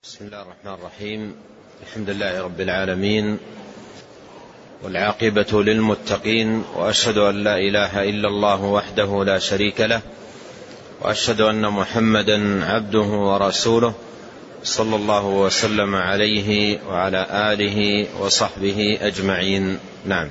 بسم الله الرحمن الرحيم. الحمد لله رب العالمين، والعاقبة للمتقين، وأشهد أن لا إله إلا الله وحده لا شريك له، وأشهد أن محمدا عبده ورسوله، صلى الله وسلم عليه وعلى آله وصحبه أجمعين. نعم.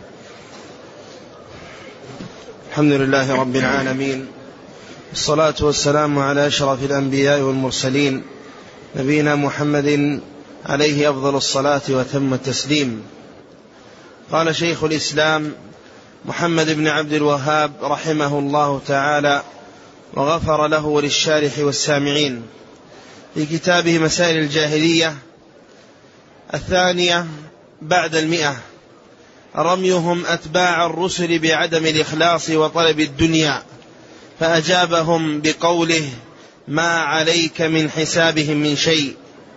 الحمد لله رب العالمين، الصلاة والسلام على أشرف الأنبياء والمرسلين، نبينا محمد عليه أفضل الصلاة وتم التسليم. قال شيخ الإسلام محمد بن عبد الوهاب رحمه الله تعالى وغفر له وللشارح والسامعين في كتابه مسائل الجاهلية الثانية بعد 100: رميهم أتباع الرسل بعدم الإخلاص وطلب الدنيا، فأجابهم بقوله: ما عليك من حسابهم من شيء.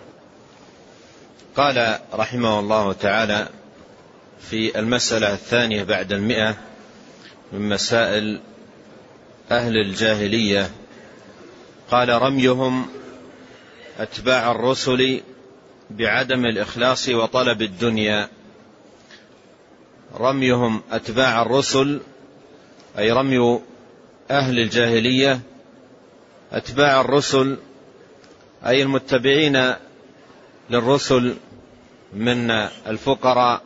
قال رحمه الله تعالى في المسألة الثانية بعد 100 من مسائل أهل الجاهلية، قال: رميهم أتباع الرسل بعدم الإخلاص وطلب الدنيا. رميهم أتباع الرسل أي رمي أهل الجاهلية أتباع الرسل أي المتبعين للرسل من الفقراء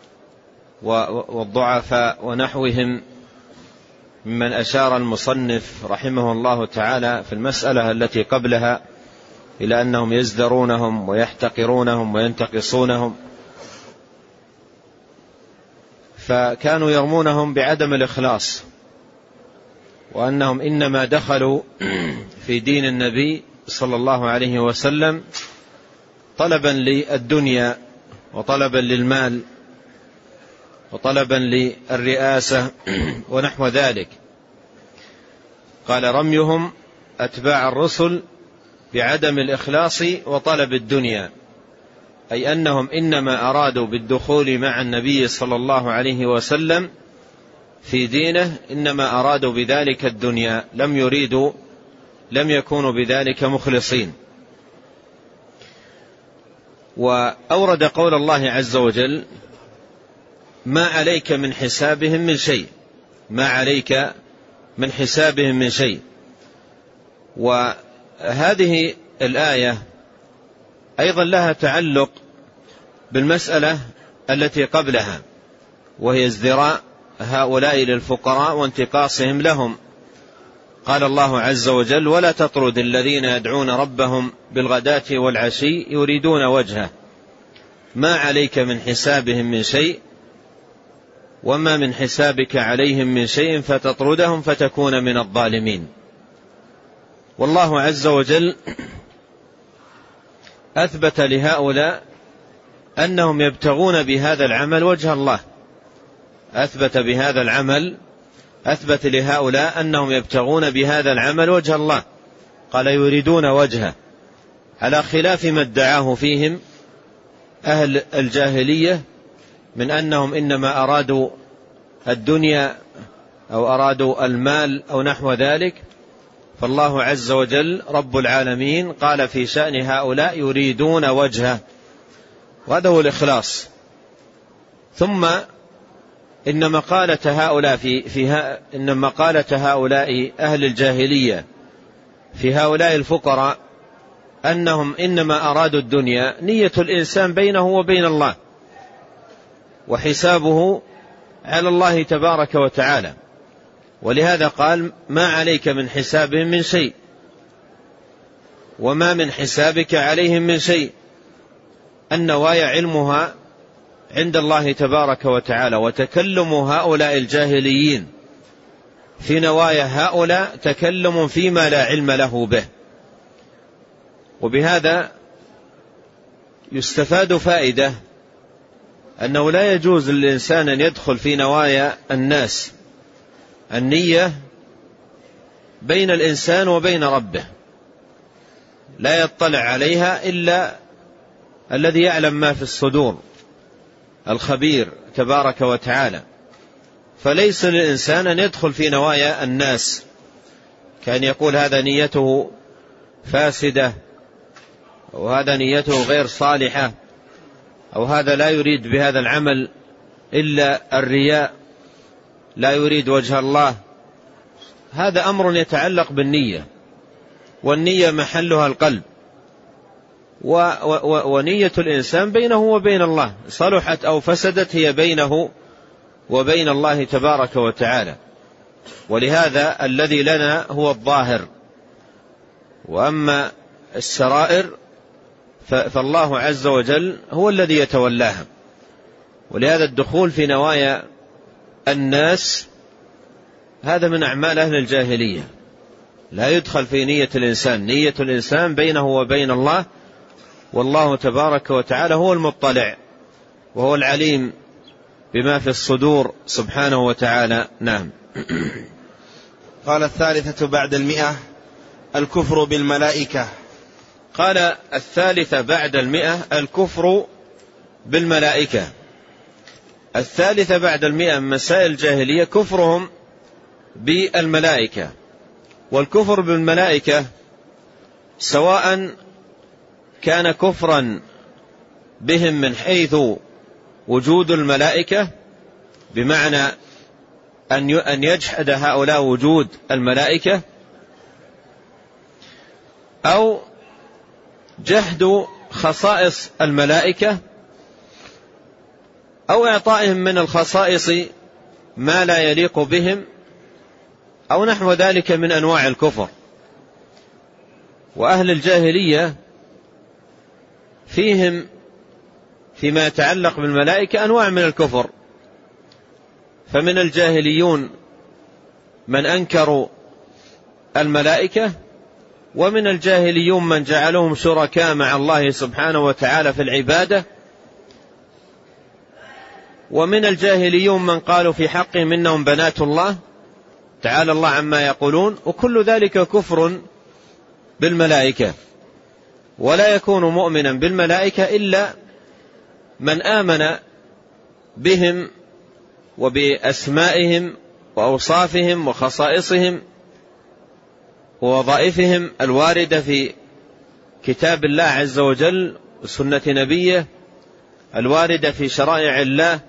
والضعفاء ونحوهم، ممن أشار المصنف رحمه الله تعالى في المسألة التي قبلها إلى أنهم يزدرونهم ويحتقرونهم وينتقصونهم، فكانوا يرمونهم بعدم الإخلاص، وأنهم إنما دخلوا في دين النبي صلى الله عليه وسلم طلبا للدنيا وطلبا للمال وطلبا للرئاسة ونحو ذلك. قال: رميهم أتباع الرسل بعدم الإخلاص وطلب الدنيا، أي أنهم إنما أرادوا بالدخول مع النبي صلى الله عليه وسلم في دينه إنما أرادوا بذلك الدنيا، لم يكونوا بذلك مخلصين. وأورد قول الله عز وجل: ما عليك من حسابهم من شيء، ما عليك من حسابهم من شيء. وهذه الآية أيضا لها تعلق بالمسألة التي قبلها، وهي ازدراء هؤلاء للفقراء وانتقاصهم لهم. قال الله عز وجل: ولا تطرد الذين يدعون ربهم بالغداة والعشي يريدون وجهه، ما عليك من حسابهم من شيء وما من حسابك عليهم من شيء فتطردهم فتكون من الظالمين. والله عز وجل أثبت لهؤلاء أنهم يبتغون بهذا العمل وجه الله، أثبت لهؤلاء أنهم يبتغون بهذا العمل وجه الله، قال: يريدون وجهه، على خلاف ما ادعاه فيهم أهل الجاهلية من أنهم إنما أرادوا الدنيا أو أرادوا المال أو نحو ذلك. فالله عز وجل رب العالمين قال في شأن هؤلاء: يريدون وجهه، وهذا هو الإخلاص. ثم إن مقالة هؤلاء أهل الجاهلية في هؤلاء الفقراء أنهم إنما أرادوا الدنيا، نية الإنسان بينه وبين الله، وحسابه على الله تبارك وتعالى. ولهذا قال: ما عليك من حسابهم من شيء وما من حسابك عليهم من شيء. النوايا علمها عند الله تبارك وتعالى، وتكلم هؤلاء الجاهليين في نوايا هؤلاء تكلم فيما لا علم له به. وبهذا يستفاد فائدة أنه لا يجوز للإنسان أن يدخل في نوايا الناس. النية بين الإنسان وبين ربه، لا يطلع عليها إلا الذي يعلم ما في الصدور، الخبير تبارك وتعالى. فليس للإنسان أن يدخل في نوايا الناس، كان يقول هذا نيته فاسدة أو هذا نيته غير صالحة، أو هذا لا يريد بهذا العمل إلا الرياء، لا يريد وجه الله، هذا أمر يتعلق بالنية، والنية محلها القلب، ونية الإنسان بينه وبين الله، صلحت أو فسدت هي بينه وبين الله تبارك وتعالى. ولهذا الذي لنا هو الظاهر، وأما السرائر فالله عز وجل هو الذي يتولاها. ولهذا الدخول في نوايا الناس هذا من أعمال أهل الجاهلية، لا يدخل في نية الإنسان، نية الإنسان بينه وبين الله، والله تبارك وتعالى هو المطلع وهو العليم بما في الصدور سبحانه وتعالى. نعم. قال الثالثة بعد 100 الكفر بالملائكة. قال الثالثة بعد 100 الكفر بالملائكة. الثالثة بعد 100 من مسائل الجاهلية كفرهم بالملائكة. والكفر بالملائكة سواء كان كفرا بهم من حيث وجود الملائكة، بمعنى أن يجحد هؤلاء وجود الملائكة، أو جحد خصائص الملائكة، أو إعطائهم من الخصائص ما لا يليق بهم، أو نحو ذلك من أنواع الكفر. وأهل الجاهلية فيهم فيما يتعلق بالملائكة أنواع من الكفر، فمن الجاهليون من أنكروا الملائكة، ومن الجاهليون من جعلهم شركاء مع الله سبحانه وتعالى في العبادة، ومن الجاهليون من قالوا في حقهم إنهم بنات الله تعالى الله عما يقولون. وكل ذلك كفر بالملائكة. ولا يكون مؤمنا بالملائكة إلا من آمن بهم وبأسمائهم وأوصافهم وخصائصهم ووظائفهم الواردة في كتاب الله عز وجل وسنة نبيه، الواردة في شرائع الله،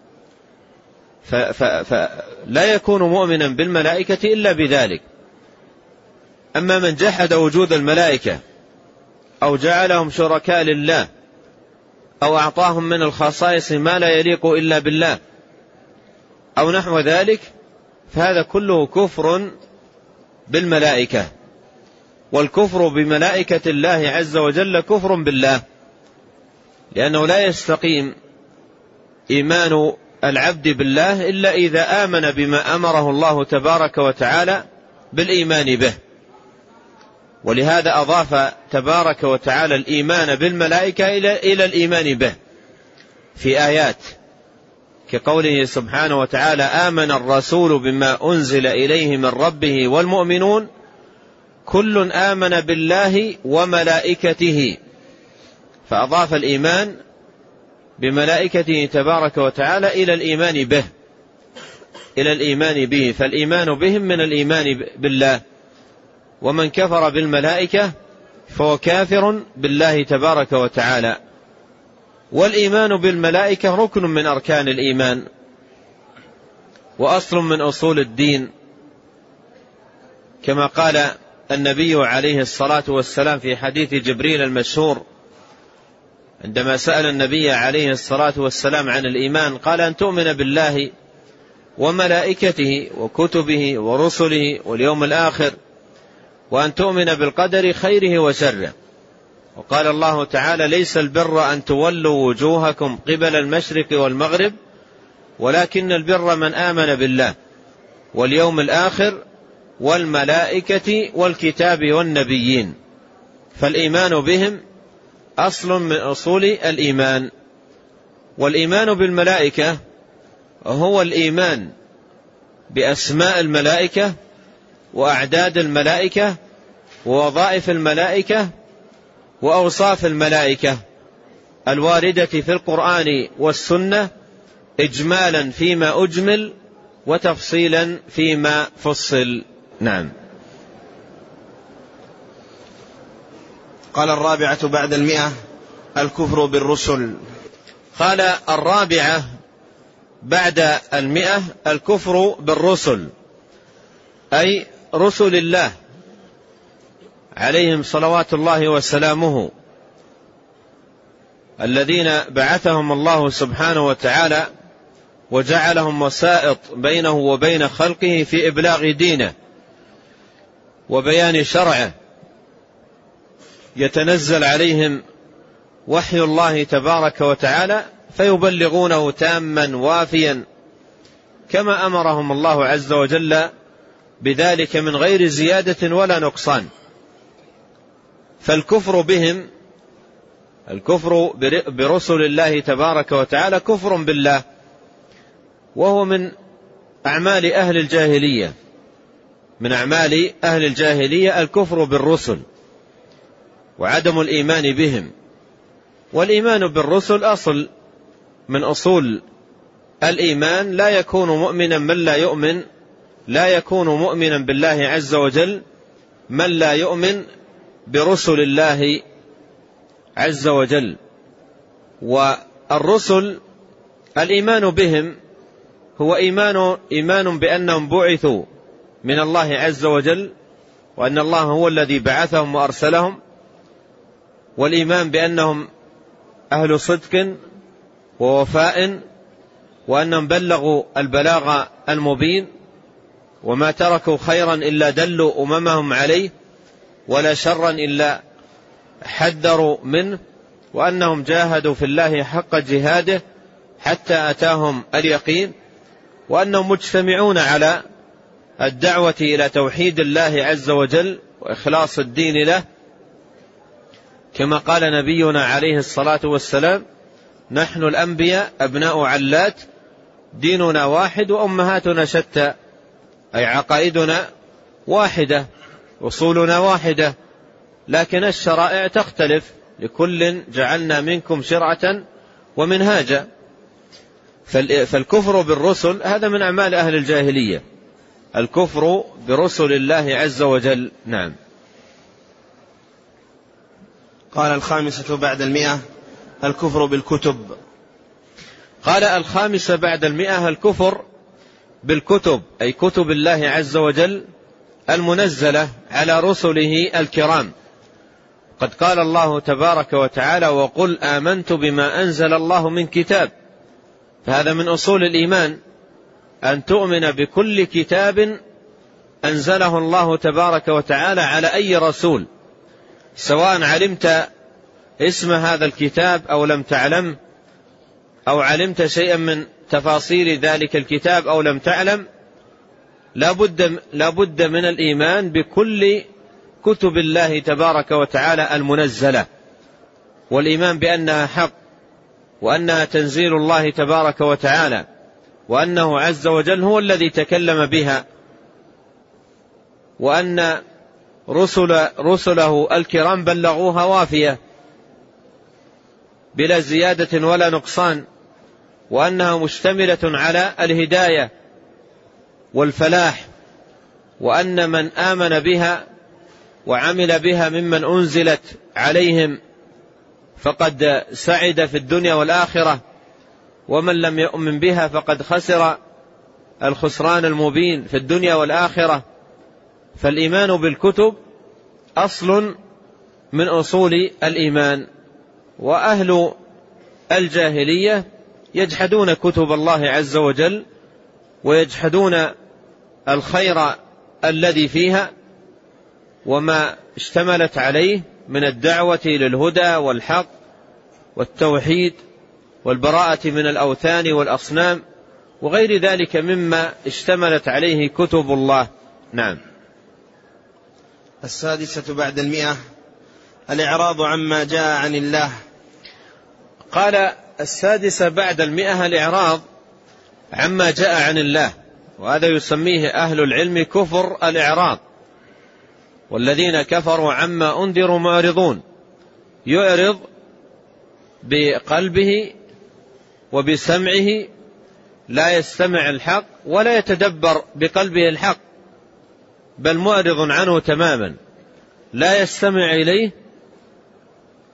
فلا يكون مؤمنا بالملائكة إلا بذلك. أما من جحد وجود الملائكة أو جعلهم شركاء لله أو أعطاهم من الخصائص ما لا يليق إلا بالله أو نحو ذلك، فهذا كله كفر بالملائكة. والكفر بملائكة الله عز وجل كفر بالله، لأنه لا يستقيم إيمان العبد بالله إلا إذا آمن بما أمره الله تبارك وتعالى بالإيمان به. ولهذا أضاف تبارك وتعالى الإيمان بالملائكة إلى الإيمان به في آيات، كقوله سبحانه وتعالى: آمن الرسول بما أنزل إليه من ربه والمؤمنون كل آمن بالله وملائكته، فأضاف الإيمان بملائكته تبارك وتعالى إلى الإيمان به، فالإيمان بهم من الإيمان بالله. ومن كفر بالملائكة فهو كافر بالله تبارك وتعالى. والإيمان بالملائكة ركن من أركان الإيمان وأصل من أصول الدين، كما قال النبي عليه الصلاة والسلام في حديث جبريل المشهور عندما سأل النبي عليه الصلاة والسلام عن الإيمان، قال: أن تؤمن بالله وملائكته وكتبه ورسله واليوم الآخر، وأن تؤمن بالقدر خيره وشره. وقال الله تعالى: ليس البر أن تولوا وجوهكم قبل المشرق والمغرب ولكن البر من آمن بالله واليوم الآخر والملائكة والكتاب والنبيين. فالإيمان بهم أصل من أصول الإيمان. والإيمان بالملائكة هو الإيمان بأسماء الملائكة وأعداد الملائكة ووظائف الملائكة وأوصاف الملائكة الواردة في القرآن والسنة، إجمالا فيما أجمل وتفصيلا فيما فصل. نعم. قال الرابعة بعد 100 الكفر بالرسل. قال الرابعة بعد 100 الكفر بالرسل، أي رسل الله عليهم صلوات الله وسلامه، الذين بعثهم الله سبحانه وتعالى وجعلهم وسائط بينه وبين خلقه في إبلاغ دينه وبيان شرعه، يتنزل عليهم وحي الله تبارك وتعالى فيبلغونه تاما وافيا كما أمرهم الله عز وجل بذلك من غير زيادة ولا نقصان. فالكفر بهم، الكفر برسل الله تبارك وتعالى كفر بالله، وهو من أعمال أهل الجاهلية، من أعمال أهل الجاهلية الكفر بالرسل وعدم الإيمان بهم. والإيمان بالرسل أصل من أصول الإيمان، لا يكون مؤمنا من لا يؤمن، لا يكون مؤمنا بالله عز وجل من لا يؤمن برسل الله عز وجل. والرسل الإيمان بهم هو إيمان بأنهم بعثوا من الله عز وجل، وأن الله هو الذي بعثهم وأرسلهم، والإيمان بأنهم أهل صدق ووفاء، وأنهم بلغوا البلاغ المبين، وما تركوا خيرا إلا دلوا أممهم عليه، ولا شرا إلا حذروا منه، وأنهم جاهدوا في الله حق جهاده حتى أتاهم اليقين، وأنهم مجتمعون على الدعوة إلى توحيد الله عز وجل وإخلاص الدين له، كما قال نبينا عليه الصلاة والسلام: نحن الأنبياء أبناء علات، ديننا واحد وأمهاتنا شتى، أي عقائدنا واحدة، أصولنا واحدة، لكن الشرائع تختلف، لكل جعلنا منكم شرعة ومنهاجا. فالكفر بالرسل هذا من أعمال أهل الجاهلية، الكفر برسل الله عز وجل. نعم. قال الخامسة بعد 100 الكفر بالكتب. قال الخامسة بعد 100 الكفر بالكتب، أي كتب الله عز وجل المنزلة على رسله الكرام. قد قال الله تبارك وتعالى: وقل آمنت بما أنزل الله من كتاب. فهذا من أصول الإيمان، أن تؤمن بكل كتاب أنزله الله تبارك وتعالى على أي رسول، سواء علمت اسم هذا الكتاب أو لم تعلم، أو علمت شيئا من تفاصيل ذلك الكتاب أو لم تعلم، لا بد من الإيمان بكل كتب الله تبارك وتعالى المنزلة، والإيمان بأنها حق، وأنها تنزيل الله تبارك وتعالى، وأنه عز وجل هو الذي تكلم بها، وأن رسله الكرام بلغوها وافية بلا زيادة ولا نقصان، وأنها مشتملة على الهداية والفلاح، وأن من آمن بها وعمل بها ممن أنزلت عليهم فقد سعد في الدنيا والآخرة، ومن لم يؤمن بها فقد خسر الخسران المبين في الدنيا والآخرة. فالإيمان بالكتب أصل من أصول الإيمان. وأهل الجاهلية يجحدون كتب الله عز وجل، ويجحدون الخير الذي فيها وما اشتملت عليه من الدعوة للهدى والحق والتوحيد والبراءة من الأوثان والأصنام وغير ذلك مما اشتملت عليه كتب الله. نعم. السادسة بعد 100 الإعراض عما جاء عن الله. قال السادسة بعد 100 الإعراض عما جاء عن الله، وهذا يسميه أهل العلم كفر الإعراض. والذين كفروا عما أنذروا معرضون، يعرض بقلبه وبسمعه، لا يستمع الحق ولا يتدبر بقلبه الحق، بل معرض عنه تماما، لا يستمع إليه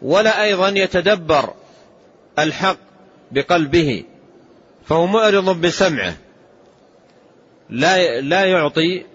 ولا أيضا يتدبر الحق بقلبه، فهو معرض بسمعه، لا يعطي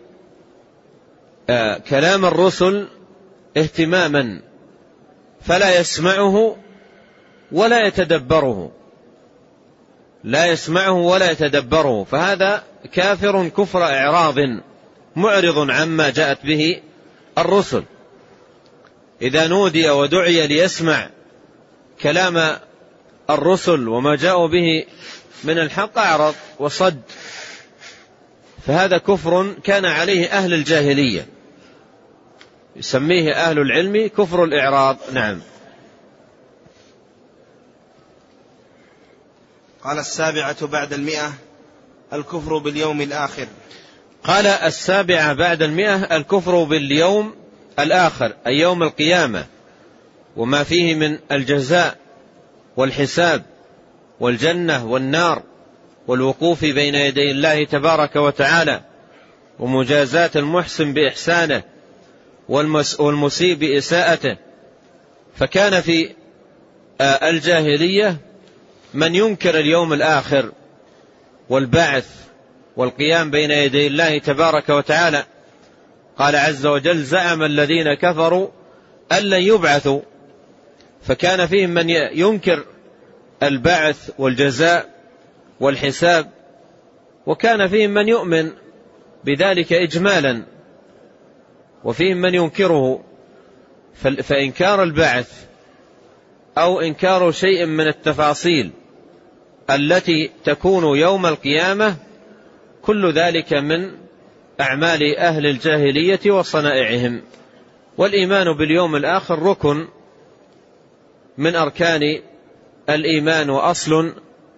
كلام الرسل اهتماما، فلا يسمعه ولا يتدبره، لا يسمعه ولا يتدبره، فهذا كافر كفر إعراض، معرض عما جاءت به الرسل. إذا نودي ودعي ليسمع كلام الرسل وما جاءوا به من الحق أعرض وصد، فهذا كفر كان عليه أهل الجاهلية، يسميه أهل العلم كفر الإعراض. نعم. قال 7 بعد 100 الكفر باليوم الآخر. قال 7 بعد 100 الكفر باليوم الآخر، أي يوم القيامة وما فيه من الجزاء والحساب والجنة والنار والوقوف بين يدي الله تبارك وتعالى ومجازاة المحسن بإحسانه والمسيء بإساءته. فكان في الجاهلية من ينكر اليوم الآخر والبعث والقيام بين يدي الله تبارك وتعالى. قال عز وجل: زعم الذين كفروا أن لن يبعثوا، فكان فيهم من ينكر البعث والجزاء والحساب، وكان فيهم من يؤمن بذلك إجمالا، وفيهم من ينكره. فإنكار البعث أو إنكار شيء من التفاصيل التي تكون يوم القيامة كل ذلك من أعمال أهل الجاهلية وصنائعهم. والإيمان باليوم الآخر ركن من أركان الإيمان وأصل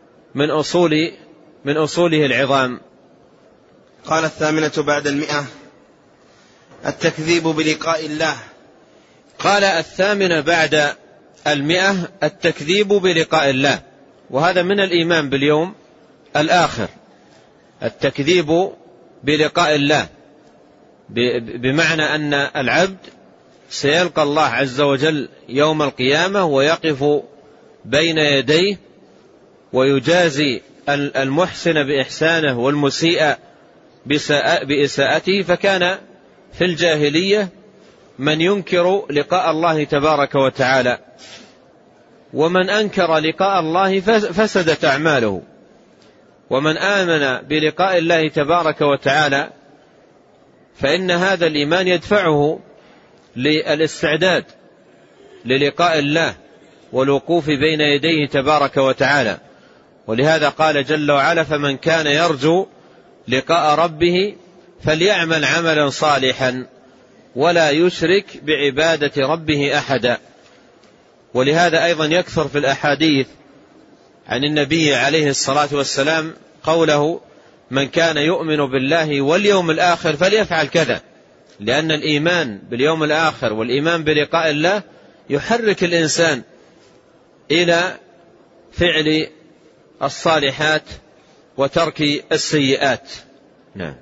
من أصوله العظام. قال 8 بعد 100 التكذيب بلقاء الله. قال 8 بعد 100 التكذيب بلقاء الله، وهذا من الإيمان باليوم الآخر، التكذيب بلقاء الله، بمعنى أن العبد سيلقى الله عز وجل يوم القيامة ويقف بين يديه ويجازي المحسن بإحسانه والمسيء بإساءته. فكان في الجاهلية من ينكر لقاء الله تبارك وتعالى، ومن أنكر لقاء الله فسدت أعماله، ومن آمن بلقاء الله تبارك وتعالى فإن هذا الإيمان يدفعه للاستعداد للقاء الله والوقوف بين يديه تبارك وتعالى. ولهذا قال جل وعلا: فمن كان يرجو لقاء ربه فليعمل عملا صالحا ولا يشرك بعبادة ربه أحدا. ولهذا أيضا يكثر في الأحاديث عن النبي عليه الصلاة والسلام قوله: من كان يؤمن بالله واليوم الآخر فليفعل كذا، لأن الإيمان باليوم الآخر والإيمان بلقاء الله يحرك الإنسان إلى فعل الصالحات وترك السيئات. نعم.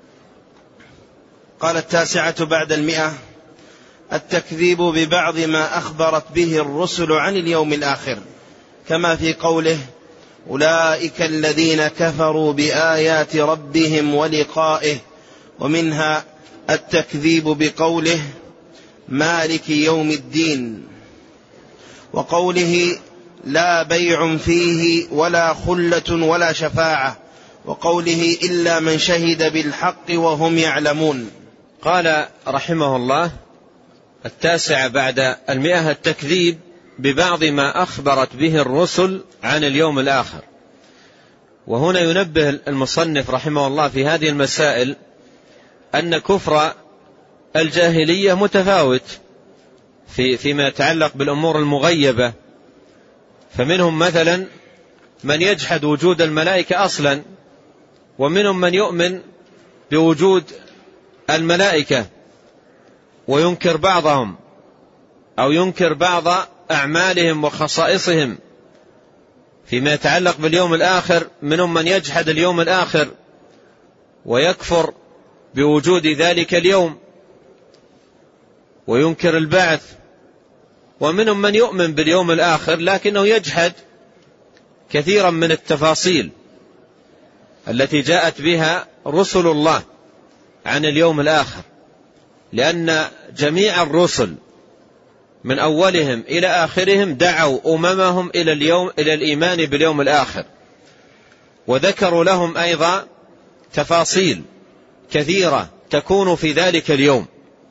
قال 9 بعد 100 التكذيب ببعض ما أخبرت به الرسل عن اليوم الآخر، كما في قوله: أولئك الذين كفروا بآيات ربهم ولقائه. ومنها التكذيب بقوله: مالك يوم الدين، وقوله: لا بيع فيه ولا خلة ولا شفاعة، وقوله: إلا من شهد بالحق وهم يعلمون. قال رحمه الله 9 بعد 100 التكذيب ببعض ما أخبرت به الرسل عن اليوم الآخر. وهنا ينبه المصنف رحمه الله في هذه المسائل أن كفر الجاهلية متفاوت فيما يتعلق بالأمور المغيبة. فمنهم مثلا من يجحد وجود الملائكة أصلا، ومنهم من يؤمن بوجود الملائكة وينكر بعضهم أو ينكر بعض أعمالهم وخصائصهم. فيما يتعلق باليوم الآخر منهم من يجحد اليوم الآخر ويكفر بوجود ذلك اليوم وينكر البعث ومنهم من يؤمن باليوم الآخر لكنه يجحد كثيرا من التفاصيل التي جاءت بها رسل الله عن اليوم الآخر، لأن جميع الرسل من أولهم إلى آخرهم دعوا أممهم إلى الإيمان باليوم الآخر، وذكروا لهم أيضا تفاصيل كثيرة تكون في ذلك اليوم.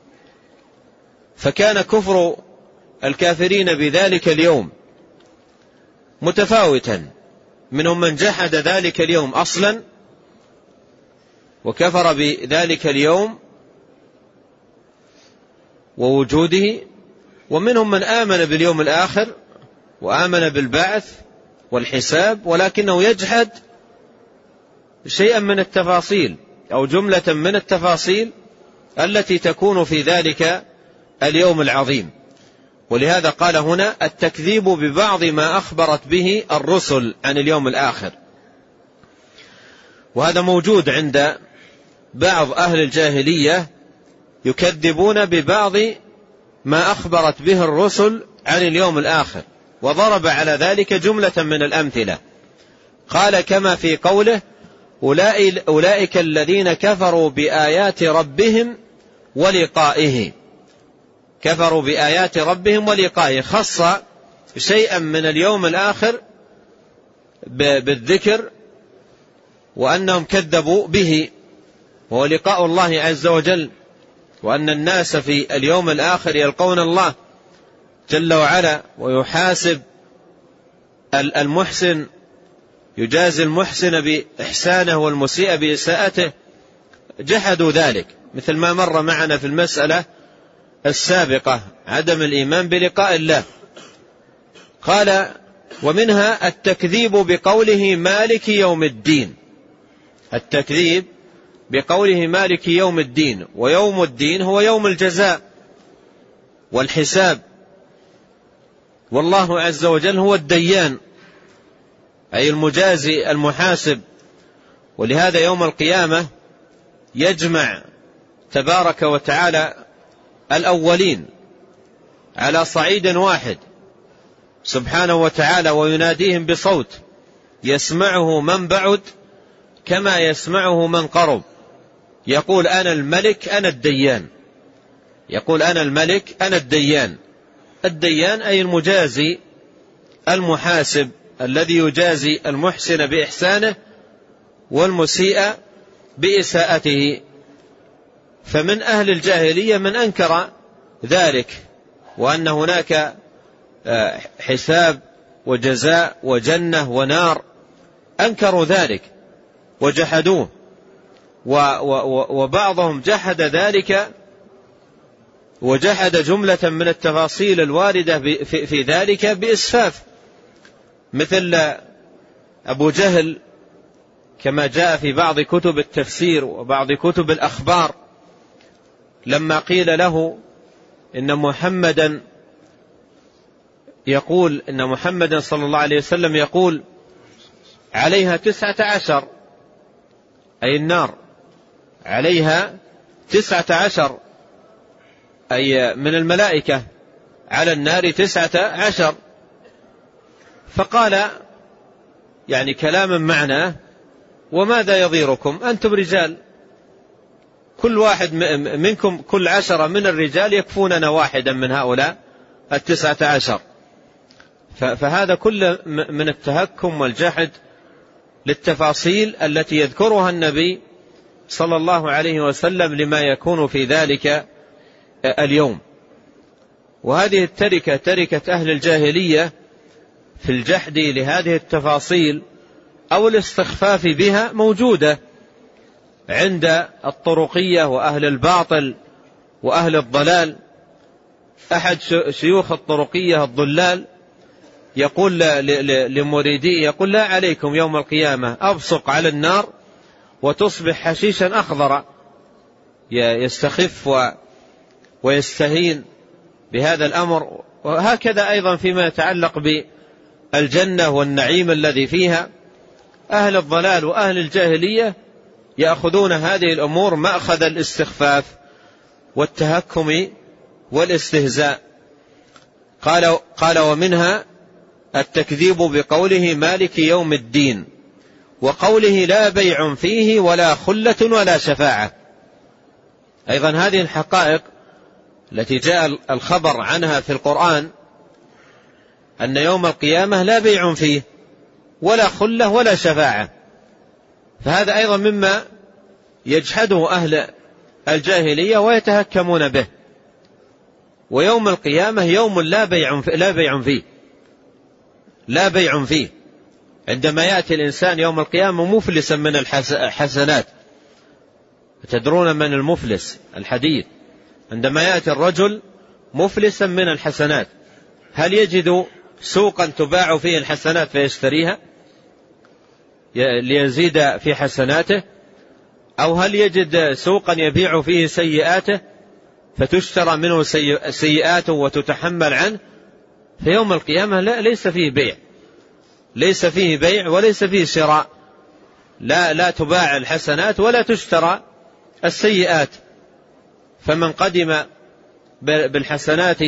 فكان كفر الكافرين بذلك اليوم متفاوتا، منهم من جحد ذلك اليوم أصلا وكفر بذلك اليوم ووجوده، ومنهم من آمن باليوم الآخر وآمن بالبعث والحساب، ولكنه يجحد شيئا من التفاصيل أو جملة من التفاصيل التي تكون في ذلك اليوم العظيم. ولهذا قال هنا التكذيب ببعض ما أخبرت به الرسل عن اليوم الآخر، وهذا موجود عند بعض أهل الجاهلية، يكذبون ببعض ما أخبرت به الرسل عن اليوم الآخر، وضرب على ذلك جملة من الأمثلة. قال كما في قوله أولئك الذين كفروا بآيات ربهم ولقائه، كفروا بآيات ربهم ولقائه، خص شيئا من اليوم الآخر بالذكر وأنهم كذبوا به، وهو لقاء الله عز وجل، وأن الناس في اليوم الآخر يلقون الله جل وعلا ويحاسب المحسن، يجازي المحسن بإحسانه والمسيء بإساءته. جحدوا ذلك، مثل ما مر معنا في المسألة السابقة عدم الإيمان بلقاء الله. قال ومنها التكذيب بقوله مالك يوم الدين، التكذيب بقوله مالك يوم الدين، ويوم الدين هو يوم الجزاء والحساب، والله عز وجل هو الديان أي المجازي المحاسب. ولهذا يوم القيامة يجمع تبارك وتعالى الأولين على صعيد واحد سبحانه وتعالى، ويناديهم بصوت يسمعه من بعد كما يسمعه من قرب، يقول أنا الملك أنا الديان، يقول أنا الملك أنا الديان. الديان أي المجازي المحاسب الذي يجازي المحسن بإحسانه والمسيء بإساءته. فمن أهل الجاهلية من أنكر ذلك، وأن هناك حساب وجزاء وجنة ونار، أنكروا ذلك وجحدوه، وبعضهم جحد ذلك وجحد جملة من التفاصيل الواردة في ذلك بإسفاف، مثل أبو جهل كما جاء في بعض كتب التفسير وبعض كتب الأخبار، لما قيل له إن محمدا يقول إن محمدا صلى الله عليه وسلم يقول عليها 19، أي النار عليها 19، أي من الملائكة على النار 19. فقال يعني كلاما معناه وماذا يضيركم أنتم رجال، كل واحد منكم كل 10 من الرجال يكفوننا واحدا من هؤلاء 19. فهذا كله من التهكم والجحد للتفاصيل التي يذكرها النبي صلى الله عليه وسلم لما يكون في ذلك اليوم. وهذه التركة تركة أهل الجاهلية في الجحد لهذه التفاصيل أو الاستخفاف بها موجودة عند الطرقية وأهل الباطل وأهل الضلال. أحد شيوخ الطرقية الضلال يقول لمريديه يقول لا عليكم يوم القيامة أبصق على النار وتصبح حشيشا أخضر، يستخف ويستهين بهذا الأمر. وهكذا أيضا فيما يتعلق بالجنة والنعيم الذي فيها، أهل الضلال وأهل الجاهلية يأخذون هذه الأمور مأخذ الاستخفاف والتهكم والاستهزاء. قال ومنها التكذيب بقوله مالك يوم الدين، وقوله لا بيع فيه ولا خلة ولا شفاعة. أيضا هذه الحقائق التي جاء الخبر عنها في القرآن أن يوم القيامة لا بيع فيه ولا خلة ولا شفاعة، فهذا أيضا مما يجحده أهل الجاهلية ويتهكمون به. ويوم القيامة يوم لا بيع فيه. عندما يأتي الإنسان يوم القيامة مفلسا من الحسنات، تدرون من المفلس؟ الحديث. عندما يأتي الرجل مفلسا من الحسنات، هل يجد سوقا تباع فيه الحسنات فيشتريها ليزيد في حسناته، أو هل يجد سوقا يبيع فيه سيئاته فتشترى منه سيئاته وتتحمل عنه؟ في يوم القيامة ليس فيه بيع وليس فيه شراء، لا تباع الحسنات ولا تشترى السيئات. فمن قدم بالحسنات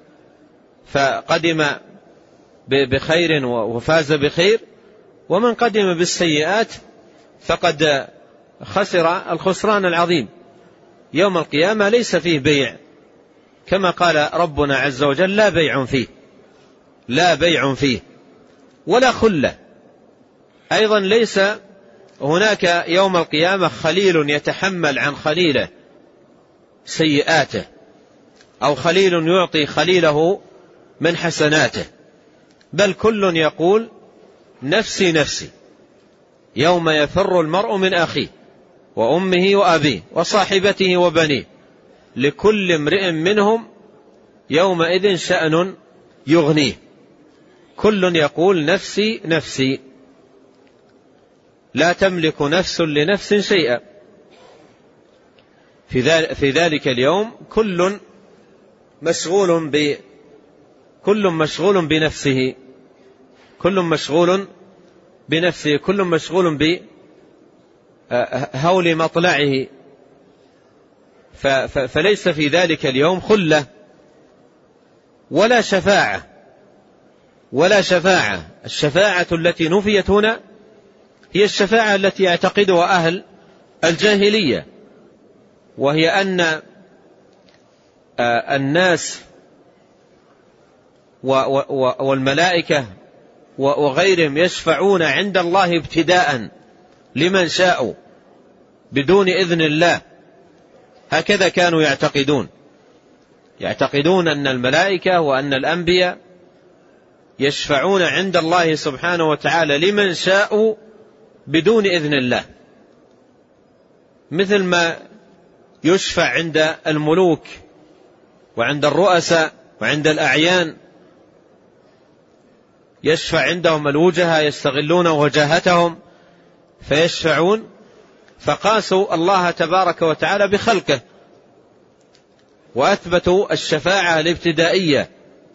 فقدم بخير وفاز بخير، ومن قدم بالسيئات فقد خسر الخسران العظيم. يوم القيامة ليس فيه بيع، كما قال ربنا عز وجل لا بيع فيه ولا خلة. أيضا ليس هناك يوم القيامة خليل يتحمل عن خليله سيئاته، أو خليل يعطي خليله من حسناته، بل كل يقول نفسي نفسي، يوم يفر المرء من أخيه وأمه وأبيه وصاحبته وبنيه لكل امرئ منهم يومئذ شأن يغنيه. كل يقول نفسي نفسي، لا تملك نفس لنفس شيئا. في ذلك اليوم كل مشغول بنفسه، كل مشغول بهول مطلعه، فليس في ذلك اليوم خلة ولا شفاعة. الشفاعة التي نفيت هنا هي الشفاعة التي يعتقدها أهل الجاهلية، وهي أن الناس والملائكة وغيرهم يشفعون عند الله ابتداء لمن شاءوا بدون إذن الله. هكذا كانوا يعتقدون أن الملائكة وأن الأنبياء يشفعون عند الله سبحانه وتعالى لمن شاءوا بدون إذن الله، مثل ما يشفع عند الملوك وعند الرؤساء وعند الأعيان، يشفع عندهم الوجهاء يستغلون وجاهتهم فيشفعون، فقاسوا الله تبارك وتعالى بخلقه وأثبتوا الشفاعة الابتدائية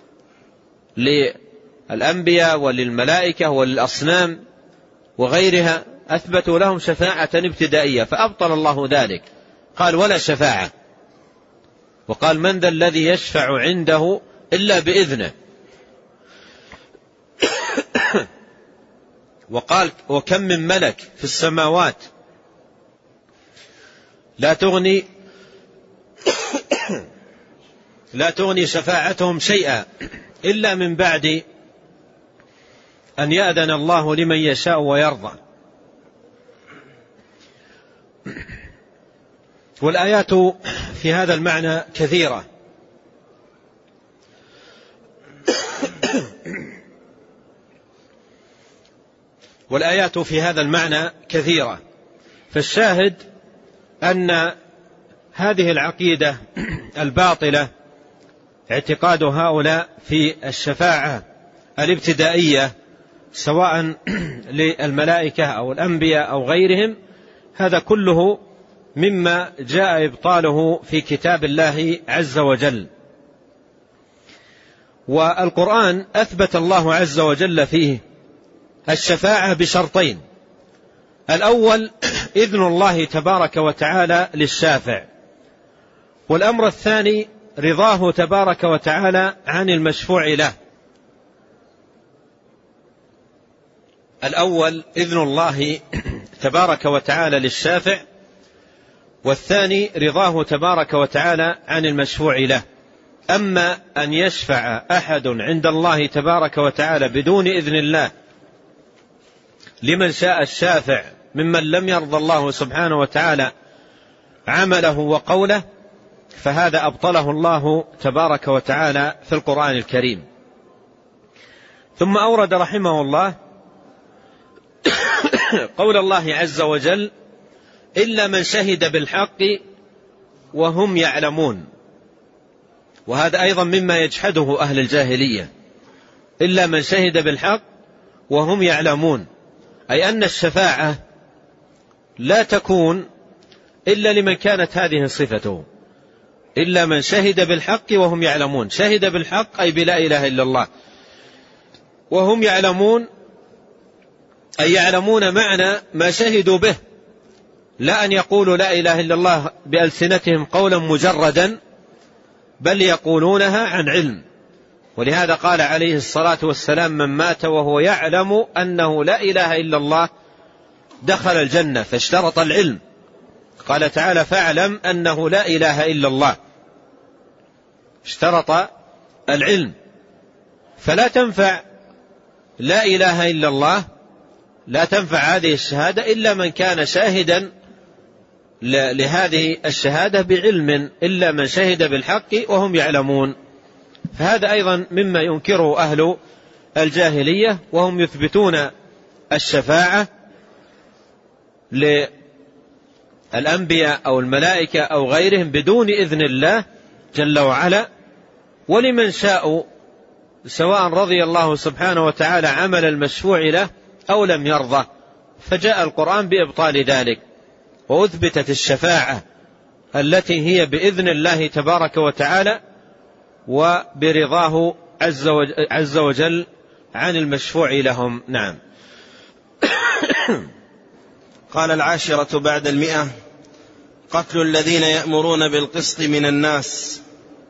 للأنبياء وللملائكة وللأصنام وغيرها، أثبتوا لهم شفاعة ابتدائية، فأبطل الله ذلك، قال ولا شفاعة، وقال من ذا الذي يشفع عنده إلا بإذنه. وقال وكم من ملك في السماوات لا تغني شفاعتهم شيئا إلا من بعد أن يأذن الله لمن يشاء ويرضى. والآيات في هذا المعنى كثيرة، فالشاهد أن هذه العقيدة الباطلة اعتقاد هؤلاء في الشفاعة الابتدائية سواء للملائكة أو الأنبياء أو غيرهم، هذا كله مما جاء إبطاله في كتاب الله عز وجل. والقرآن أثبت الله عز وجل فيه الشفاعة بشرطين: الأول إذن الله تبارك وتعالى للشافع، والأمر الثاني رضاه تبارك وتعالى عن المشفوع له. الأول إذن الله تبارك وتعالى للشافع، والثاني رضاه تبارك وتعالى عن المشفوع له. أما أن يشفع أحد عند الله تبارك وتعالى بدون إذن الله لمن شاء الشافع ممن لم يرضى الله سبحانه وتعالى عمله وقوله، فهذا أبطله الله تبارك وتعالى في القرآن الكريم. ثم أورد رحمه الله قول الله عز وجل: إلا من شهد بالحق وهم يعلمون. وهذا أيضا مما يجحده أهل الجاهلية، إلا من شهد بالحق وهم يعلمون، أي أن الشفاعة لا تكون إلا لمن كانت هذه صفته، إلا من شهد بالحق وهم يعلمون. شهد بالحق أي بلا إله إلا الله، وهم يعلمون أي يعلمون معنى ما شهدوا به، لا أن يقولوا لا إله إلا الله بألسنتهم قولا مجردا، بل يقولونها عن علم. ولهذا قال عليه الصلاة والسلام: من مات وهو يعلم أنه لا إله إلا الله دخل الجنة، فاشترط العلم. قال تعالى: فاعلم أنه لا إله إلا الله، اشترط العلم. فلا تنفع لا إله إلا الله، لا تنفع هذه الشهادة إلا من كان شاهدا لهذه الشهادة بعلم، إلا من شهد بالحق وهم يعلمون. فهذا أيضا مما ينكره أهل الجاهلية، وهم يثبتون الشفاعة للأنبياء أو الملائكة أو غيرهم بدون إذن الله جل وعلا، ولمن شاءوا، سواء رضي الله سبحانه وتعالى عمل المشفوع له أو لم يرضى. فجاء القرآن بإبطال ذلك، وأثبتت الشفاعة التي هي بإذن الله تبارك وتعالى وبرضاه عز وجل عن المشفوع لهم. نعم. قال: 10 بعد 100: قتل الذين يأمرون بالقسط من الناس.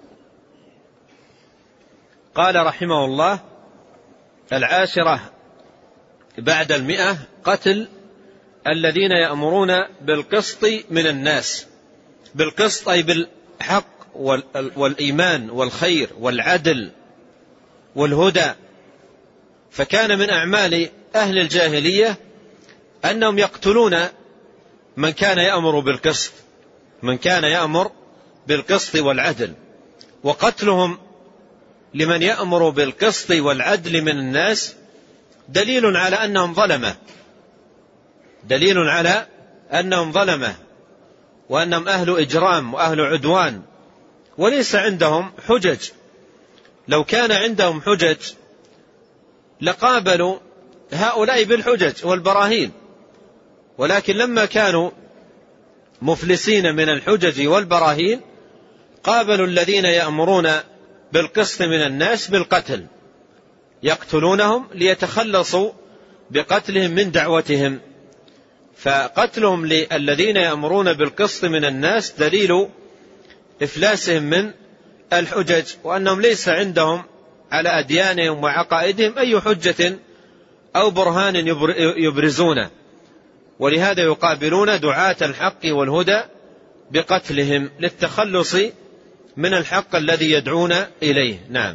قال رحمه الله: 10 بعد 100: قتل الذين يأمرون بالقسط من الناس. بالقسط أي بالحق والإيمان والخير والعدل والهدى. فكان من أعمال أهل الجاهلية أنهم يقتلون من كان يأمر بالقسط، من كان يأمر بالقسط والعدل. وقتلهم لمن يأمر بالقسط والعدل من الناس دليل على أنهم ظلمة، دليل على أنهم ظلمة، وأنهم أهل إجرام وأهل عدوان، وليس عندهم حجج. لو كان عندهم حجج لقابلوا هؤلاء بالحجج والبراهين، ولكن لما كانوا مفلسين من الحجج والبراهين قابلوا الذين يأمرون بالقسط من الناس بالقتل، يقتلونهم ليتخلصوا بقتلهم من دعوتهم. فقتلهم للذين يأمرون بالقسط من الناس دليل إفلاسهم من الحجج، وأنهم ليس عندهم على أديانهم وعقائدهم أي حجة أو برهان يبرزونه، ولهذا يقابلون دعاة الحق والهدى بقتلهم للتخلص من الحق الذي يدعون إليه. نعم.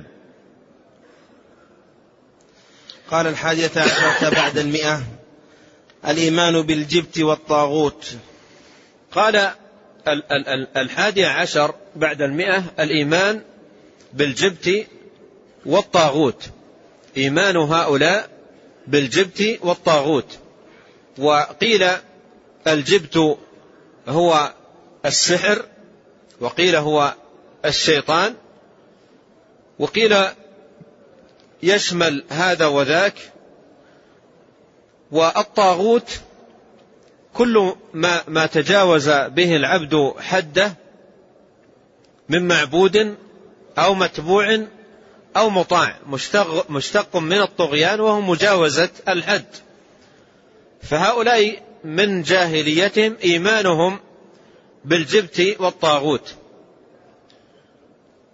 قال: 11 بعد 100: الإيمان بالجبت والطاغوت. قال 11 بعد 100: الإيمان بالجبت والطاغوت. إيمان هؤلاء بالجبت والطاغوت. وقيل الجبت هو السحر، وقيل هو الشيطان، وقيل يشمل هذا وذاك. والطاغوت كل ما تجاوز به العبد حده من معبود أو متبوع أو مطاع، مشتق من الطغيان وهو مجاوزة الحد. فهؤلاء من جاهليتهم إيمانهم بالجبت والطاغوت.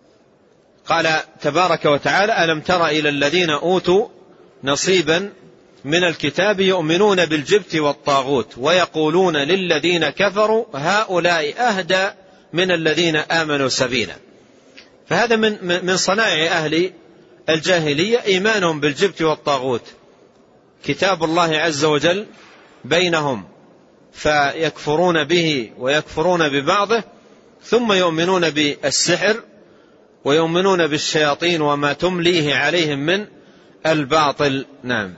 قال تبارك وتعالى: ألم تر إلى الذين أوتوا نصيبا من الكتاب يؤمنون بالجبت والطاغوت ويقولون للذين كفروا هؤلاء أهدى من الذين آمنوا سبيلا. فهذا من صنائع أهل الجاهلية إيمانهم بالجبت والطاغوت، كتاب الله عز وجل بينهم فيكفرون به ويكفرون ببعضه، ثم يؤمنون بالسحر ويؤمنون بالشياطين وما تمليه عليهم من الباطل. نعم.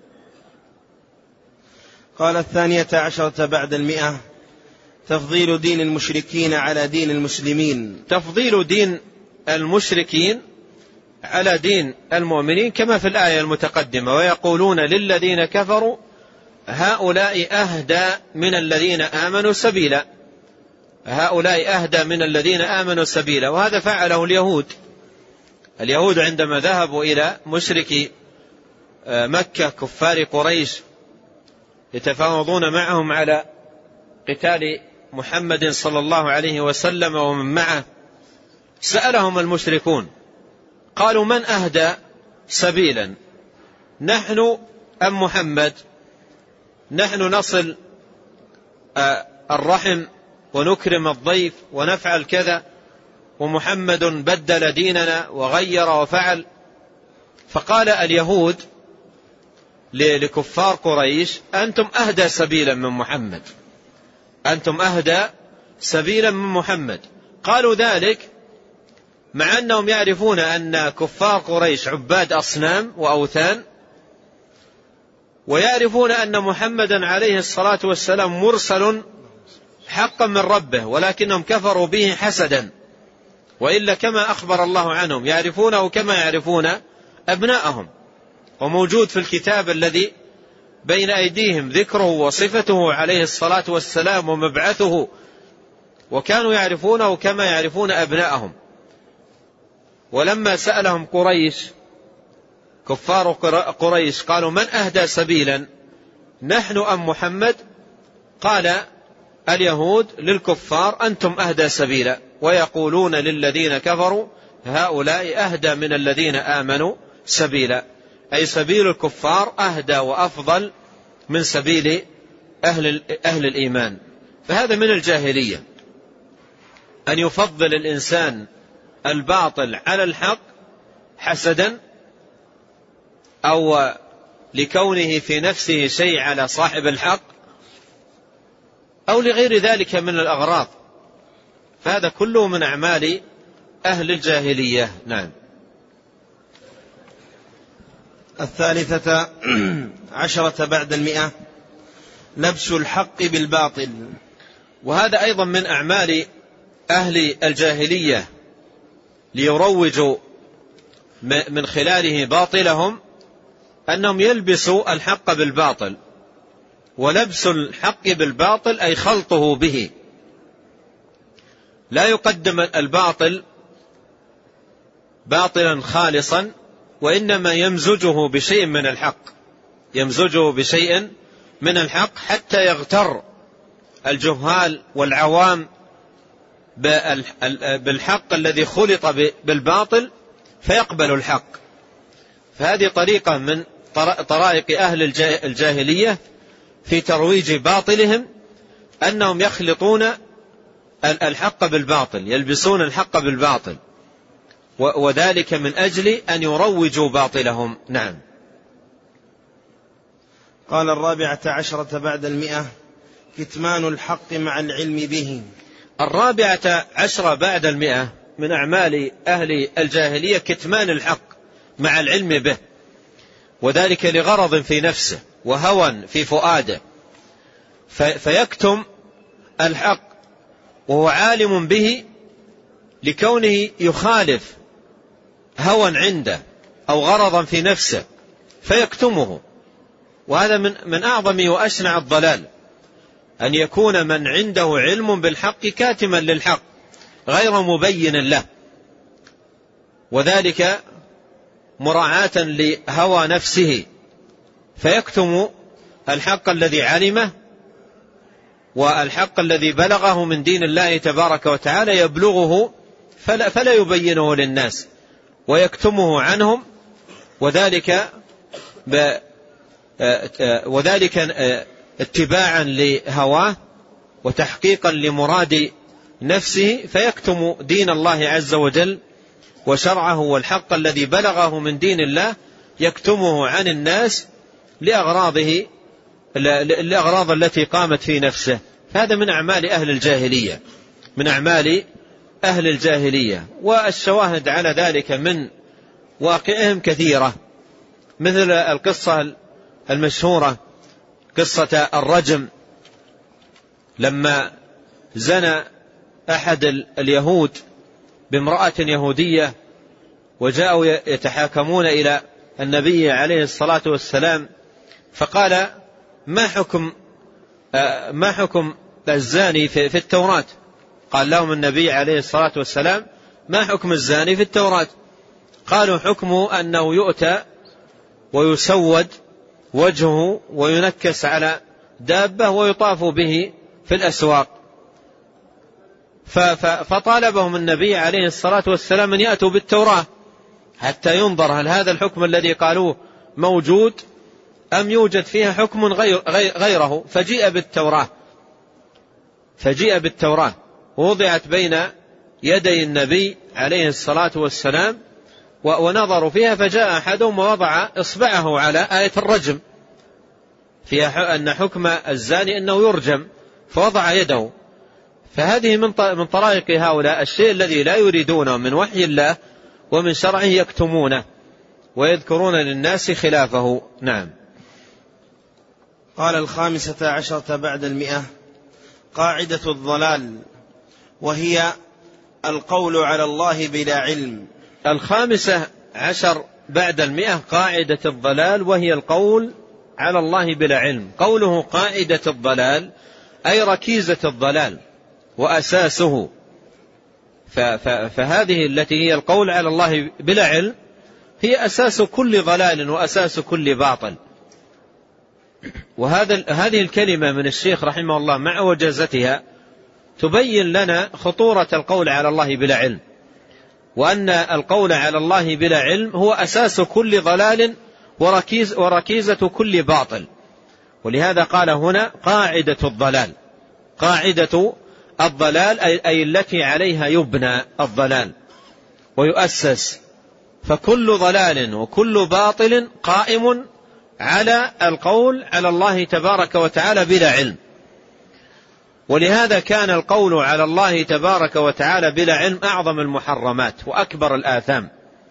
قال 12 بعد 100: تفضيل دين المشركين على دين المسلمين. تفضيل دين المشركين على دين المؤمنين كما في الآية المتقدمة: ويقولون للذين كفروا هؤلاء أهدى من الذين آمنوا سبيلا. هؤلاء أهدى من الذين آمنوا سبيلا. وهذا فعله اليهود عندما ذهبوا إلى مشركي مكة كفار قريش يتفاوضون معهم على قتال محمد صلى الله عليه وسلم ومن معه، سألهم المشركون قالوا: من أهدى سبيلا، نحن أم محمد؟ نحن نصل الرحم ونكرم الضيف ونفعل كذا، ومحمد بدل ديننا وغير وفعل. فقال اليهود لكفار قريش: أنتم أهدى سبيلا من محمد، أنتم أهدى سبيلا من محمد. قالوا ذلك مع أنهم يعرفون أن كفار قريش عباد أصنام وأوثان، ويعرفون أن محمدا عليه الصلاة والسلام مرسل حقا من ربه، ولكنهم كفروا به حسدا، وإلا كما أخبر الله عنهم يعرفونه كما يعرفون أبناءهم، وموجود في الكتاب الذي بين أيديهم ذكره وصفته عليه الصلاة والسلام ومبعثه، وكانوا يعرفونه كما يعرفون أبناءهم. ولما سألهم قريش كفار قريش قالوا: من أهدى سبيلا، نحن أم محمد؟ قال اليهود للكفار: أنتم أهدى سبيلا، ويقولون للذين كفروا هؤلاء أهدى من الذين آمنوا سبيلا، أي سبيل الكفار أهدى وأفضل من سبيل أهل الإيمان. فهذا من الجاهلية، أن يفضل الإنسان الباطل على الحق حسدا، أو لكونه في نفسه شيء على صاحب الحق، أو لغير ذلك من الأغراض. فهذا كله من أعمال أهل الجاهلية. نعم. 13 بعد 100: لبس الحق بالباطل. وهذا أيضا من أعمال أهل الجاهلية ليروجوا من خلاله باطلهم، أنهم يلبسوا الحق بالباطل. ولبس الحق بالباطل أي خلطه به، لا يقدم الباطل باطلا خالصا، وإنما يمزجه بشيء من الحق، يمزجه بشيء من الحق حتى يغتر الجهال والعوام بالحق الذي خلط بالباطل فيقبل الحق. فهذه طريقة من طرائق أهل الجاهلية في ترويج باطلهم، أنهم يخلطون الحق بالباطل، يلبسون الحق بالباطل، وذلك من أجل أن يروجوا باطلهم. نعم. قال 14 بعد 100: كتمان الحق مع العلم به. 14 بعد 100 من أعمال أهل الجاهلية كتمان الحق مع العلم به، وذلك لغرض في نفسه وهوى في فؤاده، فيكتم الحق وهو عالم به لكونه يخالف هوى عنده أو غرضا في نفسه فيكتمه. وهذا من أعظم وأشنع الضلال، أن يكون من عنده علم بالحق كاتما للحق غير مبين له، وذلك مراعاة لهوى نفسه، فيكتم الحق الذي علمه والحق الذي بلغه من دين الله تبارك وتعالى، يبلغه فلا يبينه للناس، ويكتمه عنهم، وذلك اتباعا لهواه وتحقيقا لمراد نفسه، فيكتم دين الله عز وجل وشرعه والحق الذي بلغه من دين الله يكتمه عن الناس لأغراض التي قامت في نفسه. هذا من أعمال أهل الجاهلية، والشواهد على ذلك من واقعهم كثيرة، مثل القصة المشهورة قصة الرجم، لما زنى أحد اليهود بامرأة يهودية وجاءوا يتحاكمون إلى النبي عليه الصلاة والسلام، فقال ما حكم الزاني في التوراة؟ قال لهم النبي عليه الصلاة والسلام: ما حكم الزاني في التوراة؟ قالوا: حكمه أنه يؤتى ويسود وجهه وينكس على دابة ويطاف به في الأسواق. فطالبهم النبي عليه الصلاة والسلام أن يأتوا بالتوراة حتى ينظر هل هذا الحكم الذي قالوه موجود أم يوجد فيها حكم غيره. فجيء بالتوراة ووضعت بين يدي النبي عليه الصلاة والسلام، ونظروا فيها، فجاء أحدهم ووضع إصبعه على آية الرجم فيها أن حكم الزاني أنه يرجم، فوضع يده. فهذه من طرائق هؤلاء، الشيء الذي لا يريدونه من وحي الله ومن شرعه يكتمونه ويذكرون للناس خلافه. نعم. قال 15 بعد 100: قاعدة الضلال، وهي القول على الله بلا علم. 15 بعد 100 قاعدة الضلال، وهي القول على الله بلا علم. قوله قاعدة الضلال أي ركيزة الضلال وأساسه، فهذه التي هي القول على الله بلا علم هي أساس كل ضلال وأساس كل باطل. هذه الكلمة من الشيخ رحمه الله مع وجازتها تبين لنا خطورة القول على الله بلا علم، وأن القول على الله بلا علم هو أساس كل ضلال وركيزة كل باطل. ولهذا قال هنا قاعدة الضلال. قاعدة الضلال أي التي عليها يبنى الضلال ويؤسس، فكل ضلال وكل باطل قائم على القول على الله تبارك وتعالى بلا علم. ولهذا كان القول على الله تبارك وتعالى بلا علم أعظم المحرمات وأكبر الآثام.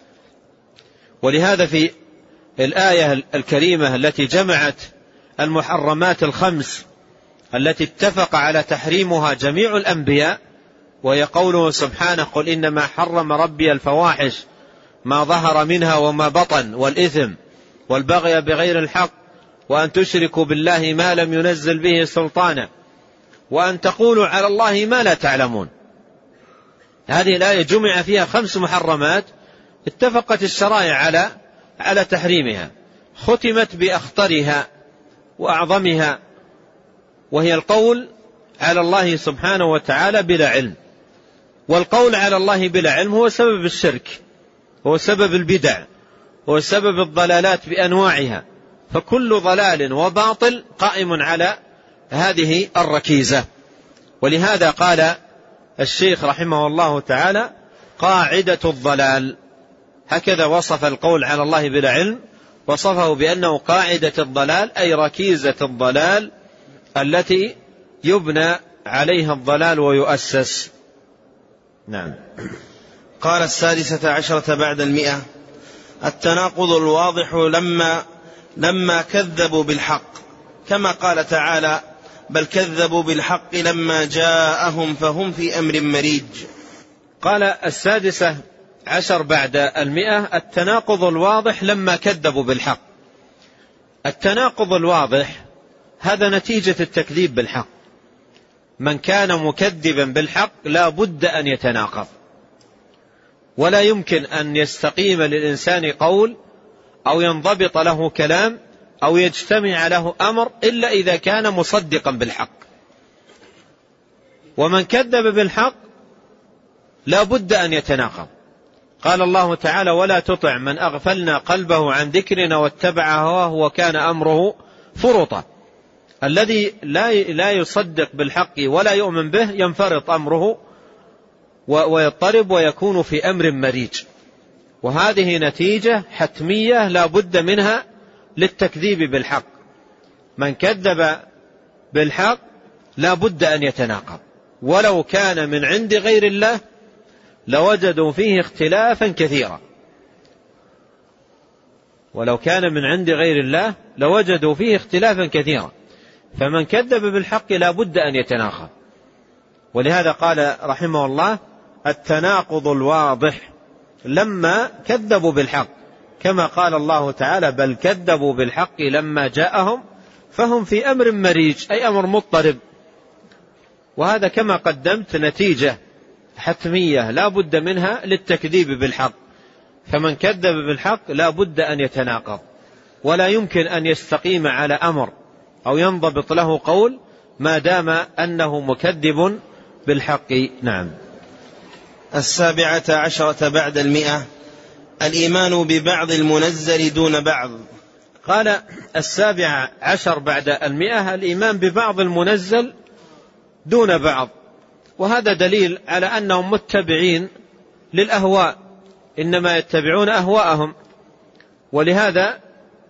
ولهذا في الآية الكريمة التي جمعت المحرمات الخمس التي اتفق على تحريمها جميع الأنبياء، وهي قوله سبحانه: قل إنما حرم ربي الفواحش ما ظهر منها وما بطن والإثم والبغي بغير الحق وأن تشركوا بالله ما لم ينزل به سلطانا وأن تقولوا على الله ما لا تعلمون. هذه الآية جمع فيها 5 محرمات اتفقت الشرائع على تحريمها، ختمت بأخطرها وأعظمها، وهي القول على الله سبحانه وتعالى بلا علم. والقول على الله بلا علم هو سبب الشرك، هو سبب البدع، هو سبب الضلالات بأنواعها. فكل ضلال وباطل قائم على هذه الركيزة. ولهذا قال الشيخ رحمه الله تعالى: قاعدة الضلال. هكذا وصف القول على الله بلا علم، وصفه بأنه قاعدة الضلال أي ركيزة الضلال التي يبنى عليها الضلال ويؤسس. نعم. قال 16 بعد 100: التناقض الواضح لما كذبوا بالحق، كما قال تعالى: بل كذبوا بالحق لما جاءهم فهم في أمر مريج. قال 16 بعد 100: التناقض الواضح لما كذبوا بالحق. التناقض الواضح هذا نتيجة التكذيب بالحق. من كان مكذبا بالحق لا بد أن يتناقض، ولا يمكن أن يستقيم للإنسان قول أو ينضبط له كلام أو يجتمع له أمر إلا إذا كان مصدقا بالحق. ومن كذب بالحق لا بد أن يتناقض، قال الله تعالى: ولا تطع من أغفلنا قلبه عن ذكرنا واتبع هواه وكان أمره فرطا. الذي لا يصدق بالحق ولا يؤمن به ينفرط أمره ويضطرب ويكون في أمر مريج، وهذه نتيجة حتمية لا بد منها للتكذيب بالحق. من كذب بالحق لا بد أن يتناقض، ولو كان من عند غير الله لوجدوا فيه اختلافا كثيرا. ولو كان من عند غير الله لوجدوا فيه اختلافا كثيرا، فمن كذب بالحق لا بد أن يتناقض. ولهذا قال رحمه الله: التناقض الواضح لما كذبوا بالحق، كما قال الله تعالى: بل كذبوا بالحق لما جاءهم فهم في أمر مريج، أي أمر مضطرب. وهذا كما قدمت نتيجة حتمية لا بد منها للتكذيب بالحق. فمن كذب بالحق لا بد أن يتناقض، ولا يمكن أن يستقيم على أمر أو ينضبط له قول ما دام أنه مكذب بالحق. نعم. 17 بعد 100: الإيمان ببعض المنزل دون بعض. قال 17 بعد 100: الإيمان ببعض المنزل دون بعض. وهذا دليل على أنهم متبعين للأهواء، إنما يتبعون أهواءهم. ولهذا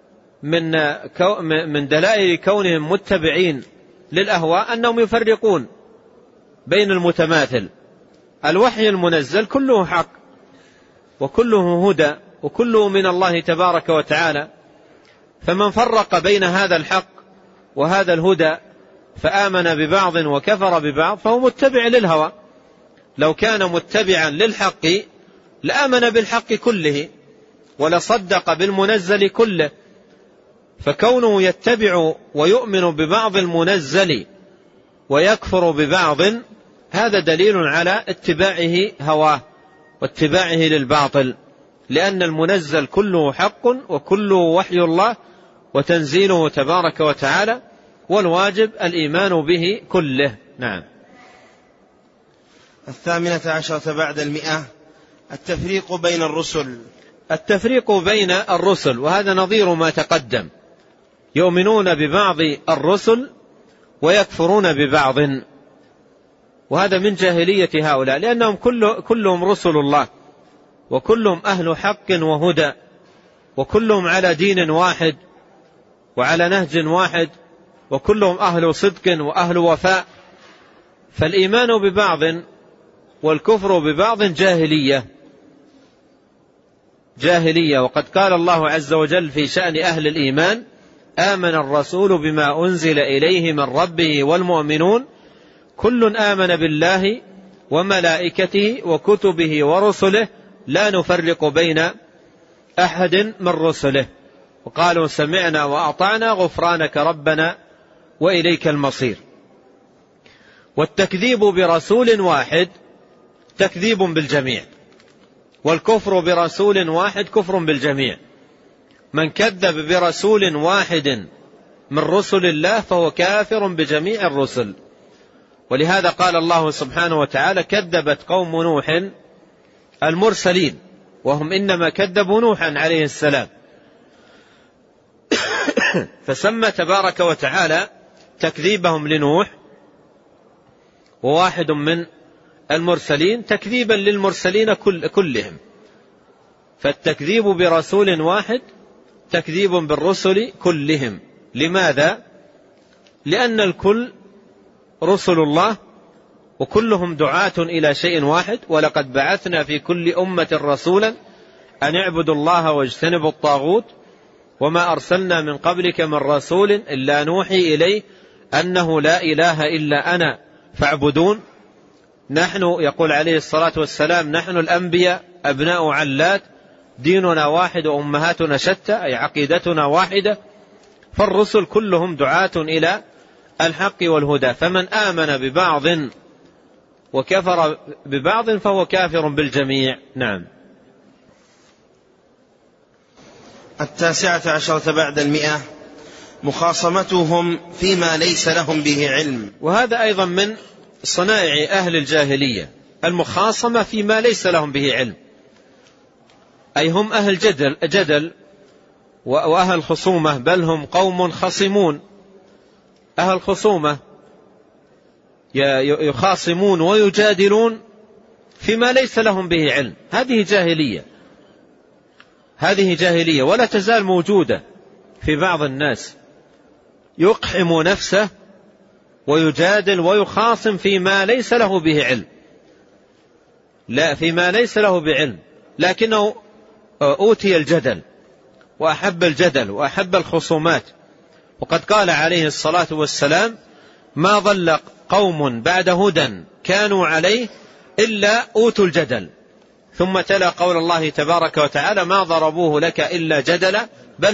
من دلائل كونهم متبعين للأهواء أنهم يفرقون بين المتماثل. الوحي المنزل كله حق وكله هدى وكله من الله تبارك وتعالى، فمن فرق بين هذا الحق وهذا الهدى فآمن ببعض وكفر ببعض فهو متبع للهوى. لو كان متبعا للحق لآمن بالحق كله ولصدق بالمنزل كله، فكونه يتبع ويؤمن ببعض المنزل ويكفر ببعض هذا دليل على اتباعه هواه واتباعه للباطل، لأن المنزل كله حق وكله وحي الله وتنزيله تبارك وتعالى، والواجب الإيمان به كله. نعم. 18 بعد 100: التفريق بين الرسل. التفريق بين الرسل، وهذا نظير ما تقدم، يؤمنون ببعض الرسل ويكفرون ببعض، وهذا من جاهلية هؤلاء، لأنهم كلهم رسل الله وكلهم أهل حق وهدى وكلهم على دين واحد وعلى نهج واحد وكلهم أهل صدق وأهل وفاء. فالإيمان ببعض والكفر ببعض جاهلية. وقد قال الله عز وجل في شأن أهل الإيمان: آمن الرسول بما أنزل إليه من ربه والمؤمنون كل آمن بالله وملائكته وكتبه ورسله لا نفرق بين أحد من رسله وقالوا سمعنا وأطعنا غفرانك ربنا وإليك المصير. والتكذيب برسول واحد تكذيب بالجميع، والكفر برسول واحد كفر بالجميع. من كذب برسول واحد من رسل الله فهو كافر بجميع الرسل. ولهذا قال الله سبحانه وتعالى: كذبت قوم نوح المرسلين، وهم إنما كذبوا نوحا عليه السلام. فسمى تبارك وتعالى تكذيبهم لنوح وواحد من المرسلين تكذيبا للمرسلين كلهم. فالتكذيب برسول واحد تكذيب بالرسل كلهم. لماذا؟ لأن الكل رسل الله وكلهم دعاة إلى شيء واحد. ولقد بعثنا في كل أمة رسولا أن اعبدوا الله واجتنبوا الطاغوت وما أرسلنا من قبلك من رسول إلا نوحي إليه أنه لا إله إلا أنا فاعبدون. نحن، يقول عليه الصلاة والسلام، نحن الأنبياء أبناء علات، ديننا واحد وأمهاتنا شتى، أي عقيدتنا واحدة. فالرسل كلهم دعاة إلى الحق والهدى، فمن آمن ببعض وكفر ببعض فهو كافر بالجميع. نعم. 19 بعد 100: مخاصمتهم فيما ليس لهم به علم. وهذا أيضا من صنائع أهل الجاهلية، المخاصمة فيما ليس لهم به علم. أي هم أهل جدل وأهل خصومة، بل هم قوم خصمون. أهل خصومة يخاصمون ويجادلون فيما ليس لهم به علم. هذه جاهلية ولا تزال موجودة في بعض الناس، يقحم نفسه ويجادل ويخاصم فيما ليس له به علم، لا فيما ليس له بعلم، لكنه أوتي الجدل وأحب الجدل وأحب الخصومات. وقد قال عليه الصلاة والسلام: ما ضل قوم بعد هدى كانوا عليه إلا أوتوا الجدل. ثم تلا قول الله تبارك وتعالى: ما ضربوه لك إلا جدلا بل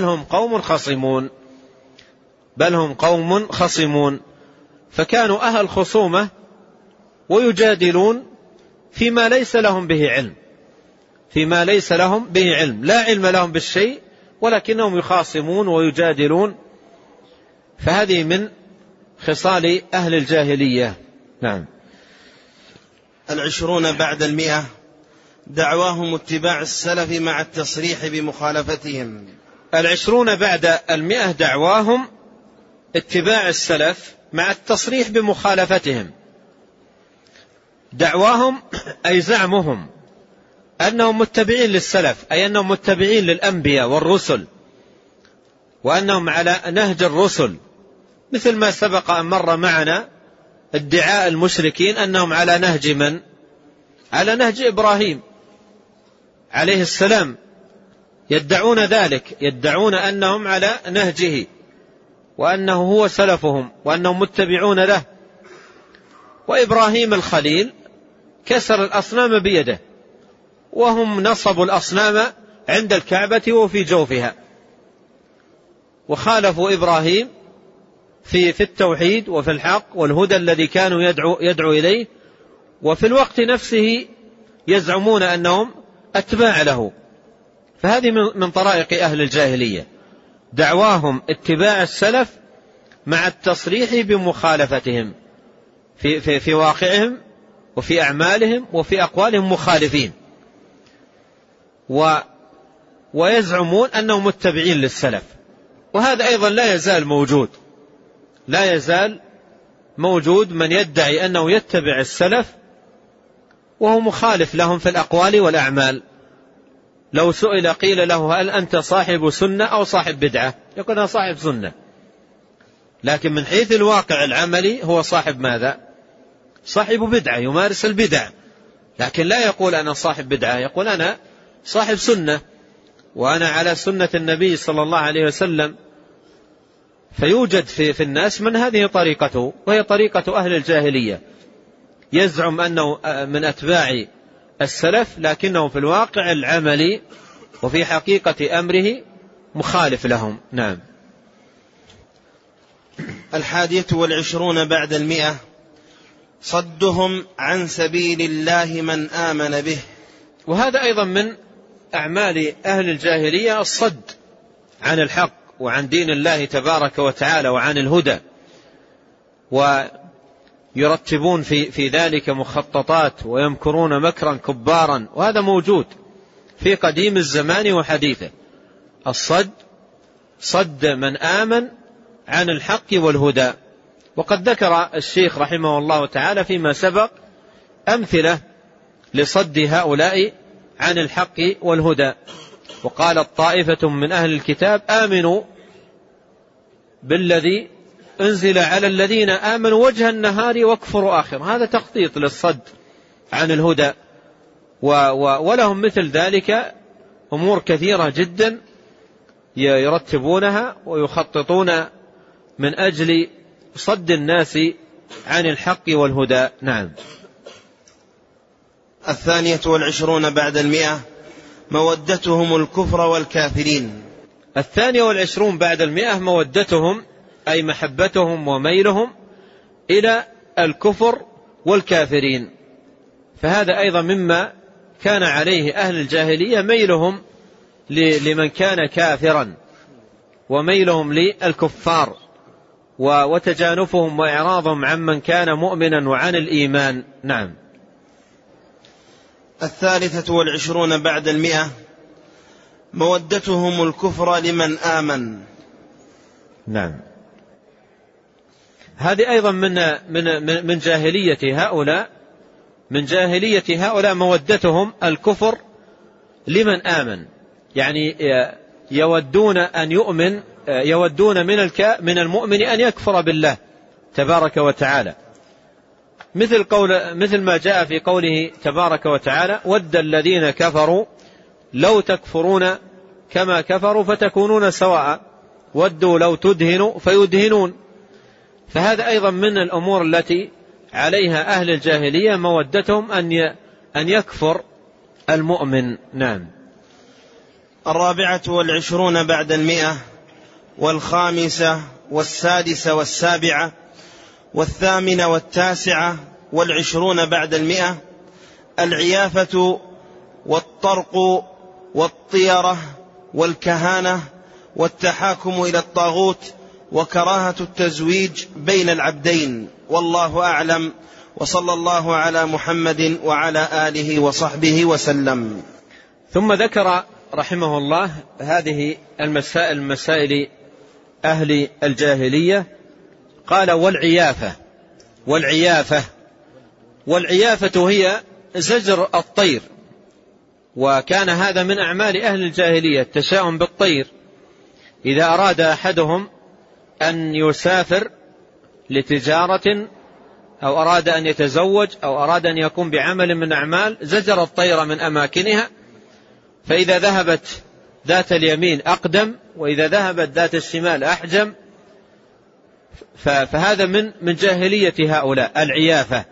هم قوم خصمون. فكانوا أهل خصومة ويجادلون فيما ليس لهم به علم، لا علم لهم بالشيء ولكنهم يخاصمون ويجادلون. فهذه من خصال أهل الجاهلية. نعم. 20 بعد 100 دعواهم اتباع السلف مع التصريح بمخالفتهم. 20 بعد 100 دعواهم اتباع السلف مع التصريح بمخالفتهم. دعواهم أي زعمهم أنهم متبعين للسلف، أي أنهم متبعين للأنبياء والرسل، وأنهم على نهج الرسل، مثل ما سبق أن مر معنا ادعاء المشركين أنهم على نهج من؟ على نهج إبراهيم عليه السلام. يدعون ذلك، يدعون أنهم على نهجه وأنه هو سلفهم وأنهم متبعون له. وإبراهيم الخليل كسر الأصنام بيده، وهم نصبوا الأصنام عند الكعبة وفي جوفها، وخالفوا إبراهيم في التوحيد وفي الحق والهدى الذي كانوا يدعو إليه، وفي الوقت نفسه يزعمون أنهم أتباع له. فهذه من طرائق أهل الجاهلية، دعواهم اتباع السلف مع التصريح بمخالفتهم، في واقعهم وفي أعمالهم وفي أقوالهم مخالفين، ويزعمون أنهم متبعين للسلف. وهذا أيضا لا يزال موجود من يدعي أنه يتبع السلف وهو مخالف لهم في الأقوال والأعمال. لو سئل قيل له: هل أنت صاحب سنة أو صاحب بدعة؟ يقول: أنا صاحب سنة، لكن من حيث الواقع العملي هو صاحب ماذا؟ صاحب بدعة، يمارس البدع، لكن لا يقول أنا صاحب بدعة، يقول أنا صاحب سنة وأنا على سنة النبي صلى الله عليه وسلم. فيوجد في الناس من هذه طريقته، وهي طريقة أهل الجاهلية، يزعم أنه من أتباع السلف لكنه في الواقع العملي وفي حقيقة أمره مخالف لهم. نعم. 21 بعد 100 صدهم عن سبيل الله من آمن به. وهذا أيضا من أعمال أهل الجاهلية، الصد عن الحق وعن دين الله تبارك وتعالى وعن الهدى، ويرتبون في ذلك مخططات ويمكرون مكرا كبارا، وهذا موجود في قديم الزمان وحديثه. الصد صد من آمن عن الحق والهدى. وقد ذكر الشيخ رحمه الله تعالى فيما سبق أمثلة لصد هؤلاء عن الحق والهدى. وقالت طائفة من أهل الكتاب: آمنوا بالذي أنزل على الذين آمنوا وجه النهار واكفروا آخر. هذا تخطيط للصد عن الهدى، ولهم مثل ذلك أمور كثيرة جدا يرتبونها ويخططون من أجل صد الناس عن الحق والهدى. نعم. 22 بعد 100 مودتهم الكفر والكافرين. 22 بعد 100 مودتهم أي محبتهم وميلهم إلى الكفر والكافرين. فهذا أيضا مما كان عليه أهل الجاهلية، ميلهم لمن كان كافرا وميلهم للكفار، وتجانفهم وإعراضهم عمن كان مؤمنا وعن الإيمان. نعم. 23 بعد 100 مودتهم الكفر لمن آمن. نعم. هذه أيضا من جاهلية هؤلاء، من جاهلية هؤلاء مودتهم الكفر لمن آمن، يعني يودون أن يؤمن، يودون من المؤمن أن يكفر بالله تبارك وتعالى، مثل ما جاء في قوله تبارك وتعالى: ود الذين كفروا لو تكفرون كما كفروا فتكونون سواء ودوا لو تدهنوا فيدهنون. فهذا أيضا من الأمور التي عليها أهل الجاهلية، مودتهم أن يكفر المؤمن. نعم. 24 بعد 100 5 6 7 8 9 20 بعد 100 العيافة والطرق والطيرة والكهانة والتحاكم إلى الطاغوت وكراهة التزويج بين العبدين، والله أعلم، وصلى الله على محمد وعلى آله وصحبه وسلم. ثم ذكر رحمه الله هذه المسائل، مسائل أهل الجاهلية. قال: والعيافة هي زجر الطير، وكان هذا من أعمال أهل الجاهلية، التشاؤم بالطير. إذا أراد أحدهم أن يسافر لتجارة أو أراد أن يتزوج أو أراد أن يقوم بعمل من أعمال، زجر الطير من أماكنها، فإذا ذهبت ذات اليمين أقدم، وإذا ذهبت ذات الشمال أحجم. فهذا من جاهلية هؤلاء العيافة.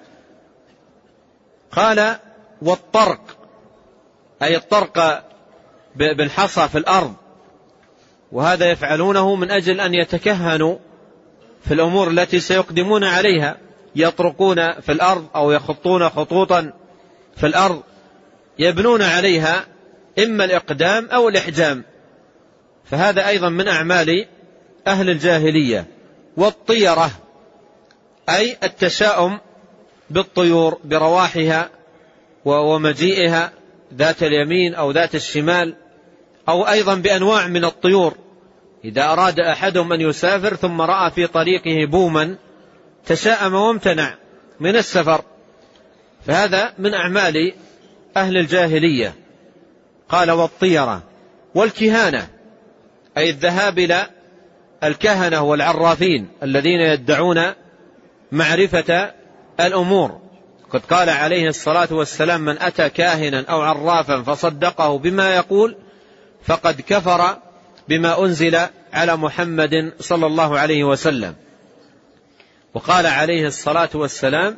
قال: والطرق، أي الطرق بالحصى في الأرض، وهذا يفعلونه من أجل أن يتكهنوا في الأمور التي سيقدمون عليها، يطرقون في الأرض أو يخطون خطوطا في الأرض يبنون عليها إما الإقدام أو الإحجام. فهذا أيضا من أعمال أهل الجاهلية. والطيرة أي التشاؤم بالطيور، برواحها ومجيئها ذات اليمين أو ذات الشمال، أو أيضا بأنواع من الطيور. إذا أراد أحدهم أن يسافر ثم رأى في طريقه بوما تشاءم وامتنع من السفر، فهذا من أعمال أهل الجاهلية. قال: والطيرة والكهانة، أي الذهاب إلى الكهنة والعرافين الذين يدعون معرفة الأمور. قد قال عليه الصلاة والسلام: من أتى كاهنا أو عرافا فصدقه بما يقول فقد كفر بما أنزل على محمد صلى الله عليه وسلم. وقال عليه الصلاة والسلام: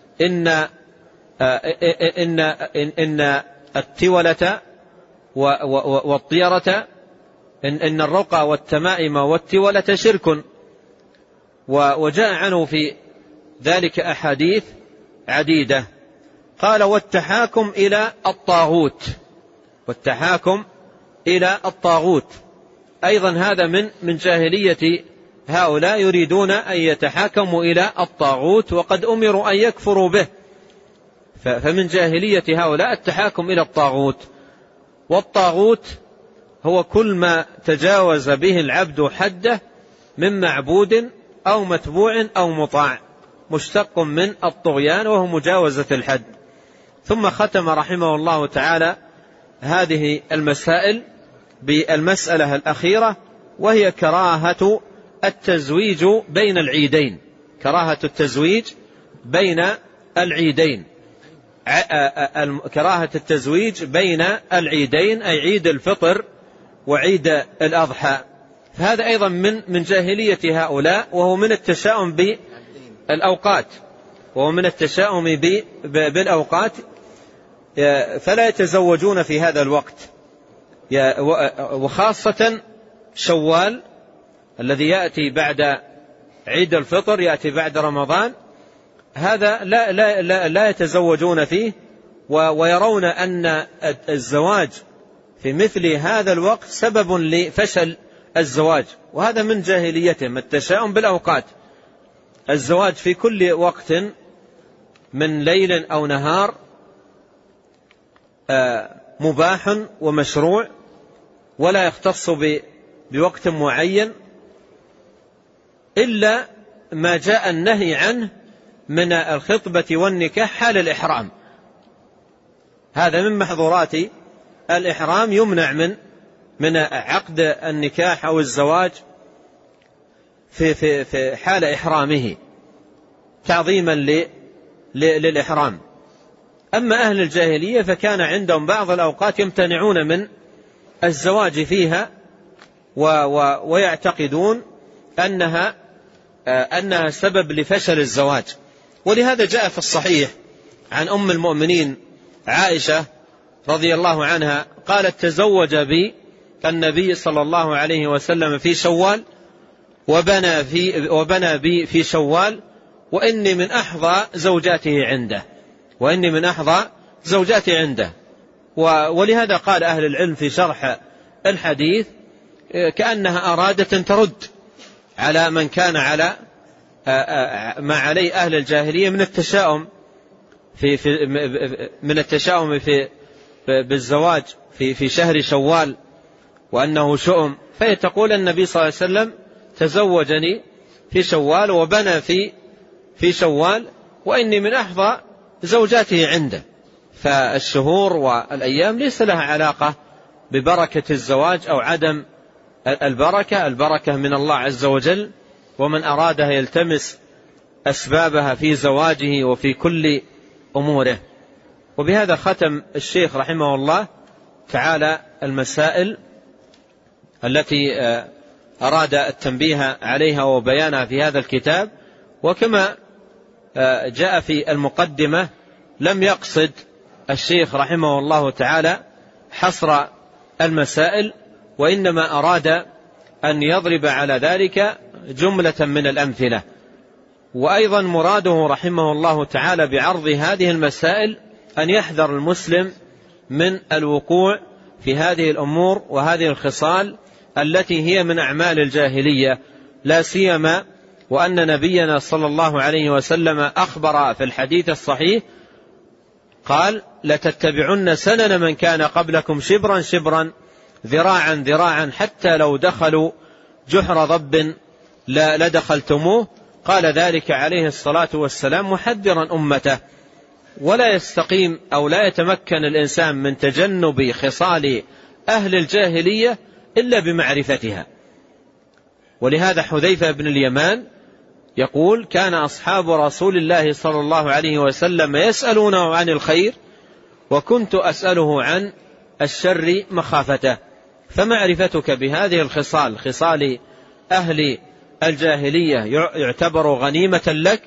إن التولة والطيرة، إن الرقى والتمائم والتولة شرك. وجاء عنه في ذلك أحاديث عديدة. قال: والتحاكم إلى الطاغوت، والتحاكم إلى الطاغوت أيضا هذا من جاهلية هؤلاء، يريدون أن يتحاكموا إلى الطاغوت وقد أمروا أن يكفروا به. فمن جاهلية هؤلاء التحاكم إلى الطاغوت. والطاغوت هو كل ما تجاوز به العبد حده من معبود أو متبوع أو مطاع، مشتق من الطغيان وهو مجاوزة الحد. ثم ختم رحمه الله تعالى هذه المسائل بالمسألة الأخيرة، وهي كراهة التزويج بين العيدين. كراهة التزويج بين العيدين، كراهة التزويج بين العيدين، أي عيد الفطر وعيد الأضحى. فهذا أيضا من جاهلية هؤلاء، وهو من التشاؤم بالأوقات، وهو من التشاؤم بالأوقات، فلا يتزوجون في هذا الوقت. وخاصة شوال الذي يأتي بعد عيد الفطر، يأتي بعد رمضان، هذا لا يتزوجون فيه، ويرون أن الزواج في مثل هذا الوقت سبب لفشل الزواج، وهذا من جاهليتهم التشاؤم بالأوقات. الزواج في كل وقت من ليل أو نهار مباح ومشروع، ولا يختص بوقت معين إلا ما جاء النهي عنه من الخطبة والنكاح حال الإحرام. هذا من محظورات الإحرام، يمنع من عقد النكاح أو الزواج في حال إحرامه تعظيما للإحرام. أما أهل الجاهلية فكان عندهم بعض الأوقات يمتنعون من الزواج فيها ويعتقدون أنها سبب لفشل الزواج. ولهذا جاء في الصحيح عن أم المؤمنين عائشة رضي الله عنها قالت: تزوج بي النبي صلى الله عليه وسلم في شوال وبنى بي في شوال وإني من أحظى زوجاته عنده. ولهذا قال أهل العلم في شرح الحديث كأنها أرادت أن ترد على من كان على ما عليه أهل الجاهلية من التشاؤم بالزواج في شهر شوال وأنه شؤم. فهي تقول النبي صلى الله عليه وسلم تزوجني في شوال وبنى في شوال وإني من أحظى زوجاته عنده. فالشهور والأيام ليس لها علاقة ببركة الزواج أو عدم البركة من الله عز وجل، ومن أرادها يلتمس أسبابها في زواجه وفي كل أموره. وبهذا ختم الشيخ رحمه الله تعالى المسائل التي أراد التنبيه عليها وبيانها في هذا الكتاب. وكما جاء في المقدمة لم يقصد الشيخ رحمه الله تعالى حصر المسائل، وإنما أراد أن يضرب على ذلك جملة من الأمثلة. وأيضا مراده رحمه الله تعالى بعرض هذه المسائل أن يحذر المسلم من الوقوع في هذه الأمور وهذه الخصال التي هي من أعمال الجاهلية، لا سيما وأن نبينا صلى الله عليه وسلم أخبر في الحديث الصحيح قال: لتتبعن سنن من كان قبلكم شبرا شبرا ذراعا ذراعا حتى لو دخلوا جحر ضب لدخلتموه. قال ذلك عليه الصلاة والسلام محذرا أمته. ولا يستقيم أو لا يتمكن الإنسان من تجنب خصال أهل الجاهلية إلا بمعرفتها. ولهذا حذيفة بن اليمان يقول: كان أصحاب رسول الله صلى الله عليه وسلم يسألونه عن الخير وكنت أسأله عن الشر مخافته. فمعرفتك بهذه الخصال، خصال أهل الجاهلية، يعتبر غنيمة لك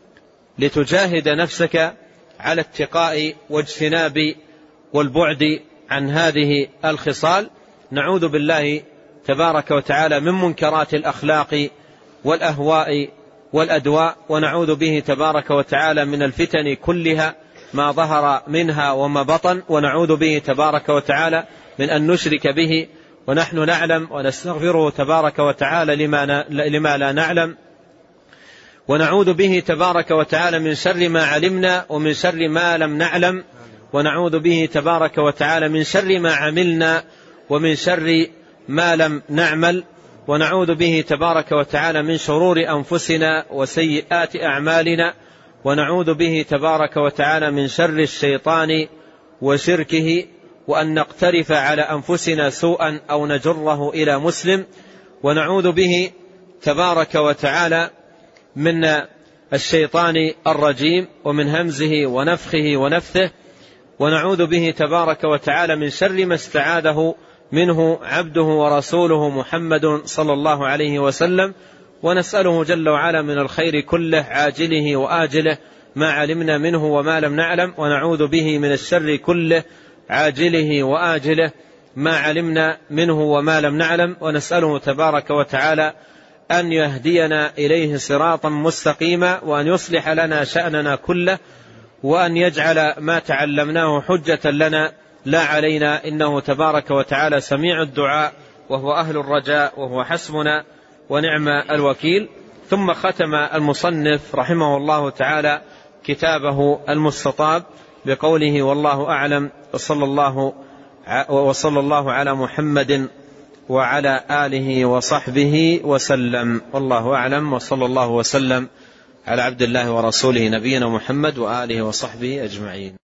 لتجاهد نفسك على اتقاء واجتناب والبعد عن هذه الخصال. نعوذ بالله تبارك وتعالى من منكرات الأخلاق والأهواء والأدواء، ونعوذ به تبارك وتعالى من الفتن كلها ما ظهر منها وما بطن، ونعوذ به تبارك وتعالى من أن نشرك به ونحن نعلم، ونستغفره تبارك وتعالى لما لا نعلم، ونعوذ به تبارك وتعالى من شر ما علمنا ومن شر ما لم نعلم، ونعوذ به تبارك وتعالى من شر ما عملنا ومن شر ما لم نعمل، ونعوذ به تبارك وتعالى من شرور أنفسنا وسيئات أعمالنا، ونعوذ به تبارك وتعالى من شر الشيطان وشركه، وأن نقترف على أنفسنا سوءا أو نجره إلى مسلم، ونعوذ به تبارك وتعالى من الشيطان الرجيم ومن همزه ونفخه ونفثه، ونعوذ به تبارك وتعالى من شر ما استعاذه منه عبده ورسوله محمد صلى الله عليه وسلم، ونسأله جل وعلا من الخير كله عاجله وآجله ما علمنا منه وما لم نعلم، ونعوذ به من الشر كله عاجله وآجله ما علمنا منه وما لم نعلم، ونسأله تبارك وتعالى أن يهدينا إليه صراطا مستقيما، وأن يصلح لنا شأننا كله، وأن يجعل ما تعلمناه حجة لنا لا علينا، إنه تبارك وتعالى سميع الدعاء وهو أهل الرجاء وهو حسبنا ونعم الوكيل. ثم ختم المصنف رحمه الله تعالى كتابه المستطاب بقوله: والله أعلم، وصلى الله على محمد وعلى آله وصحبه وسلم. والله أعلم، وصلى الله وسلم على عبد الله ورسوله نبينا محمد وآله وصحبه أجمعين.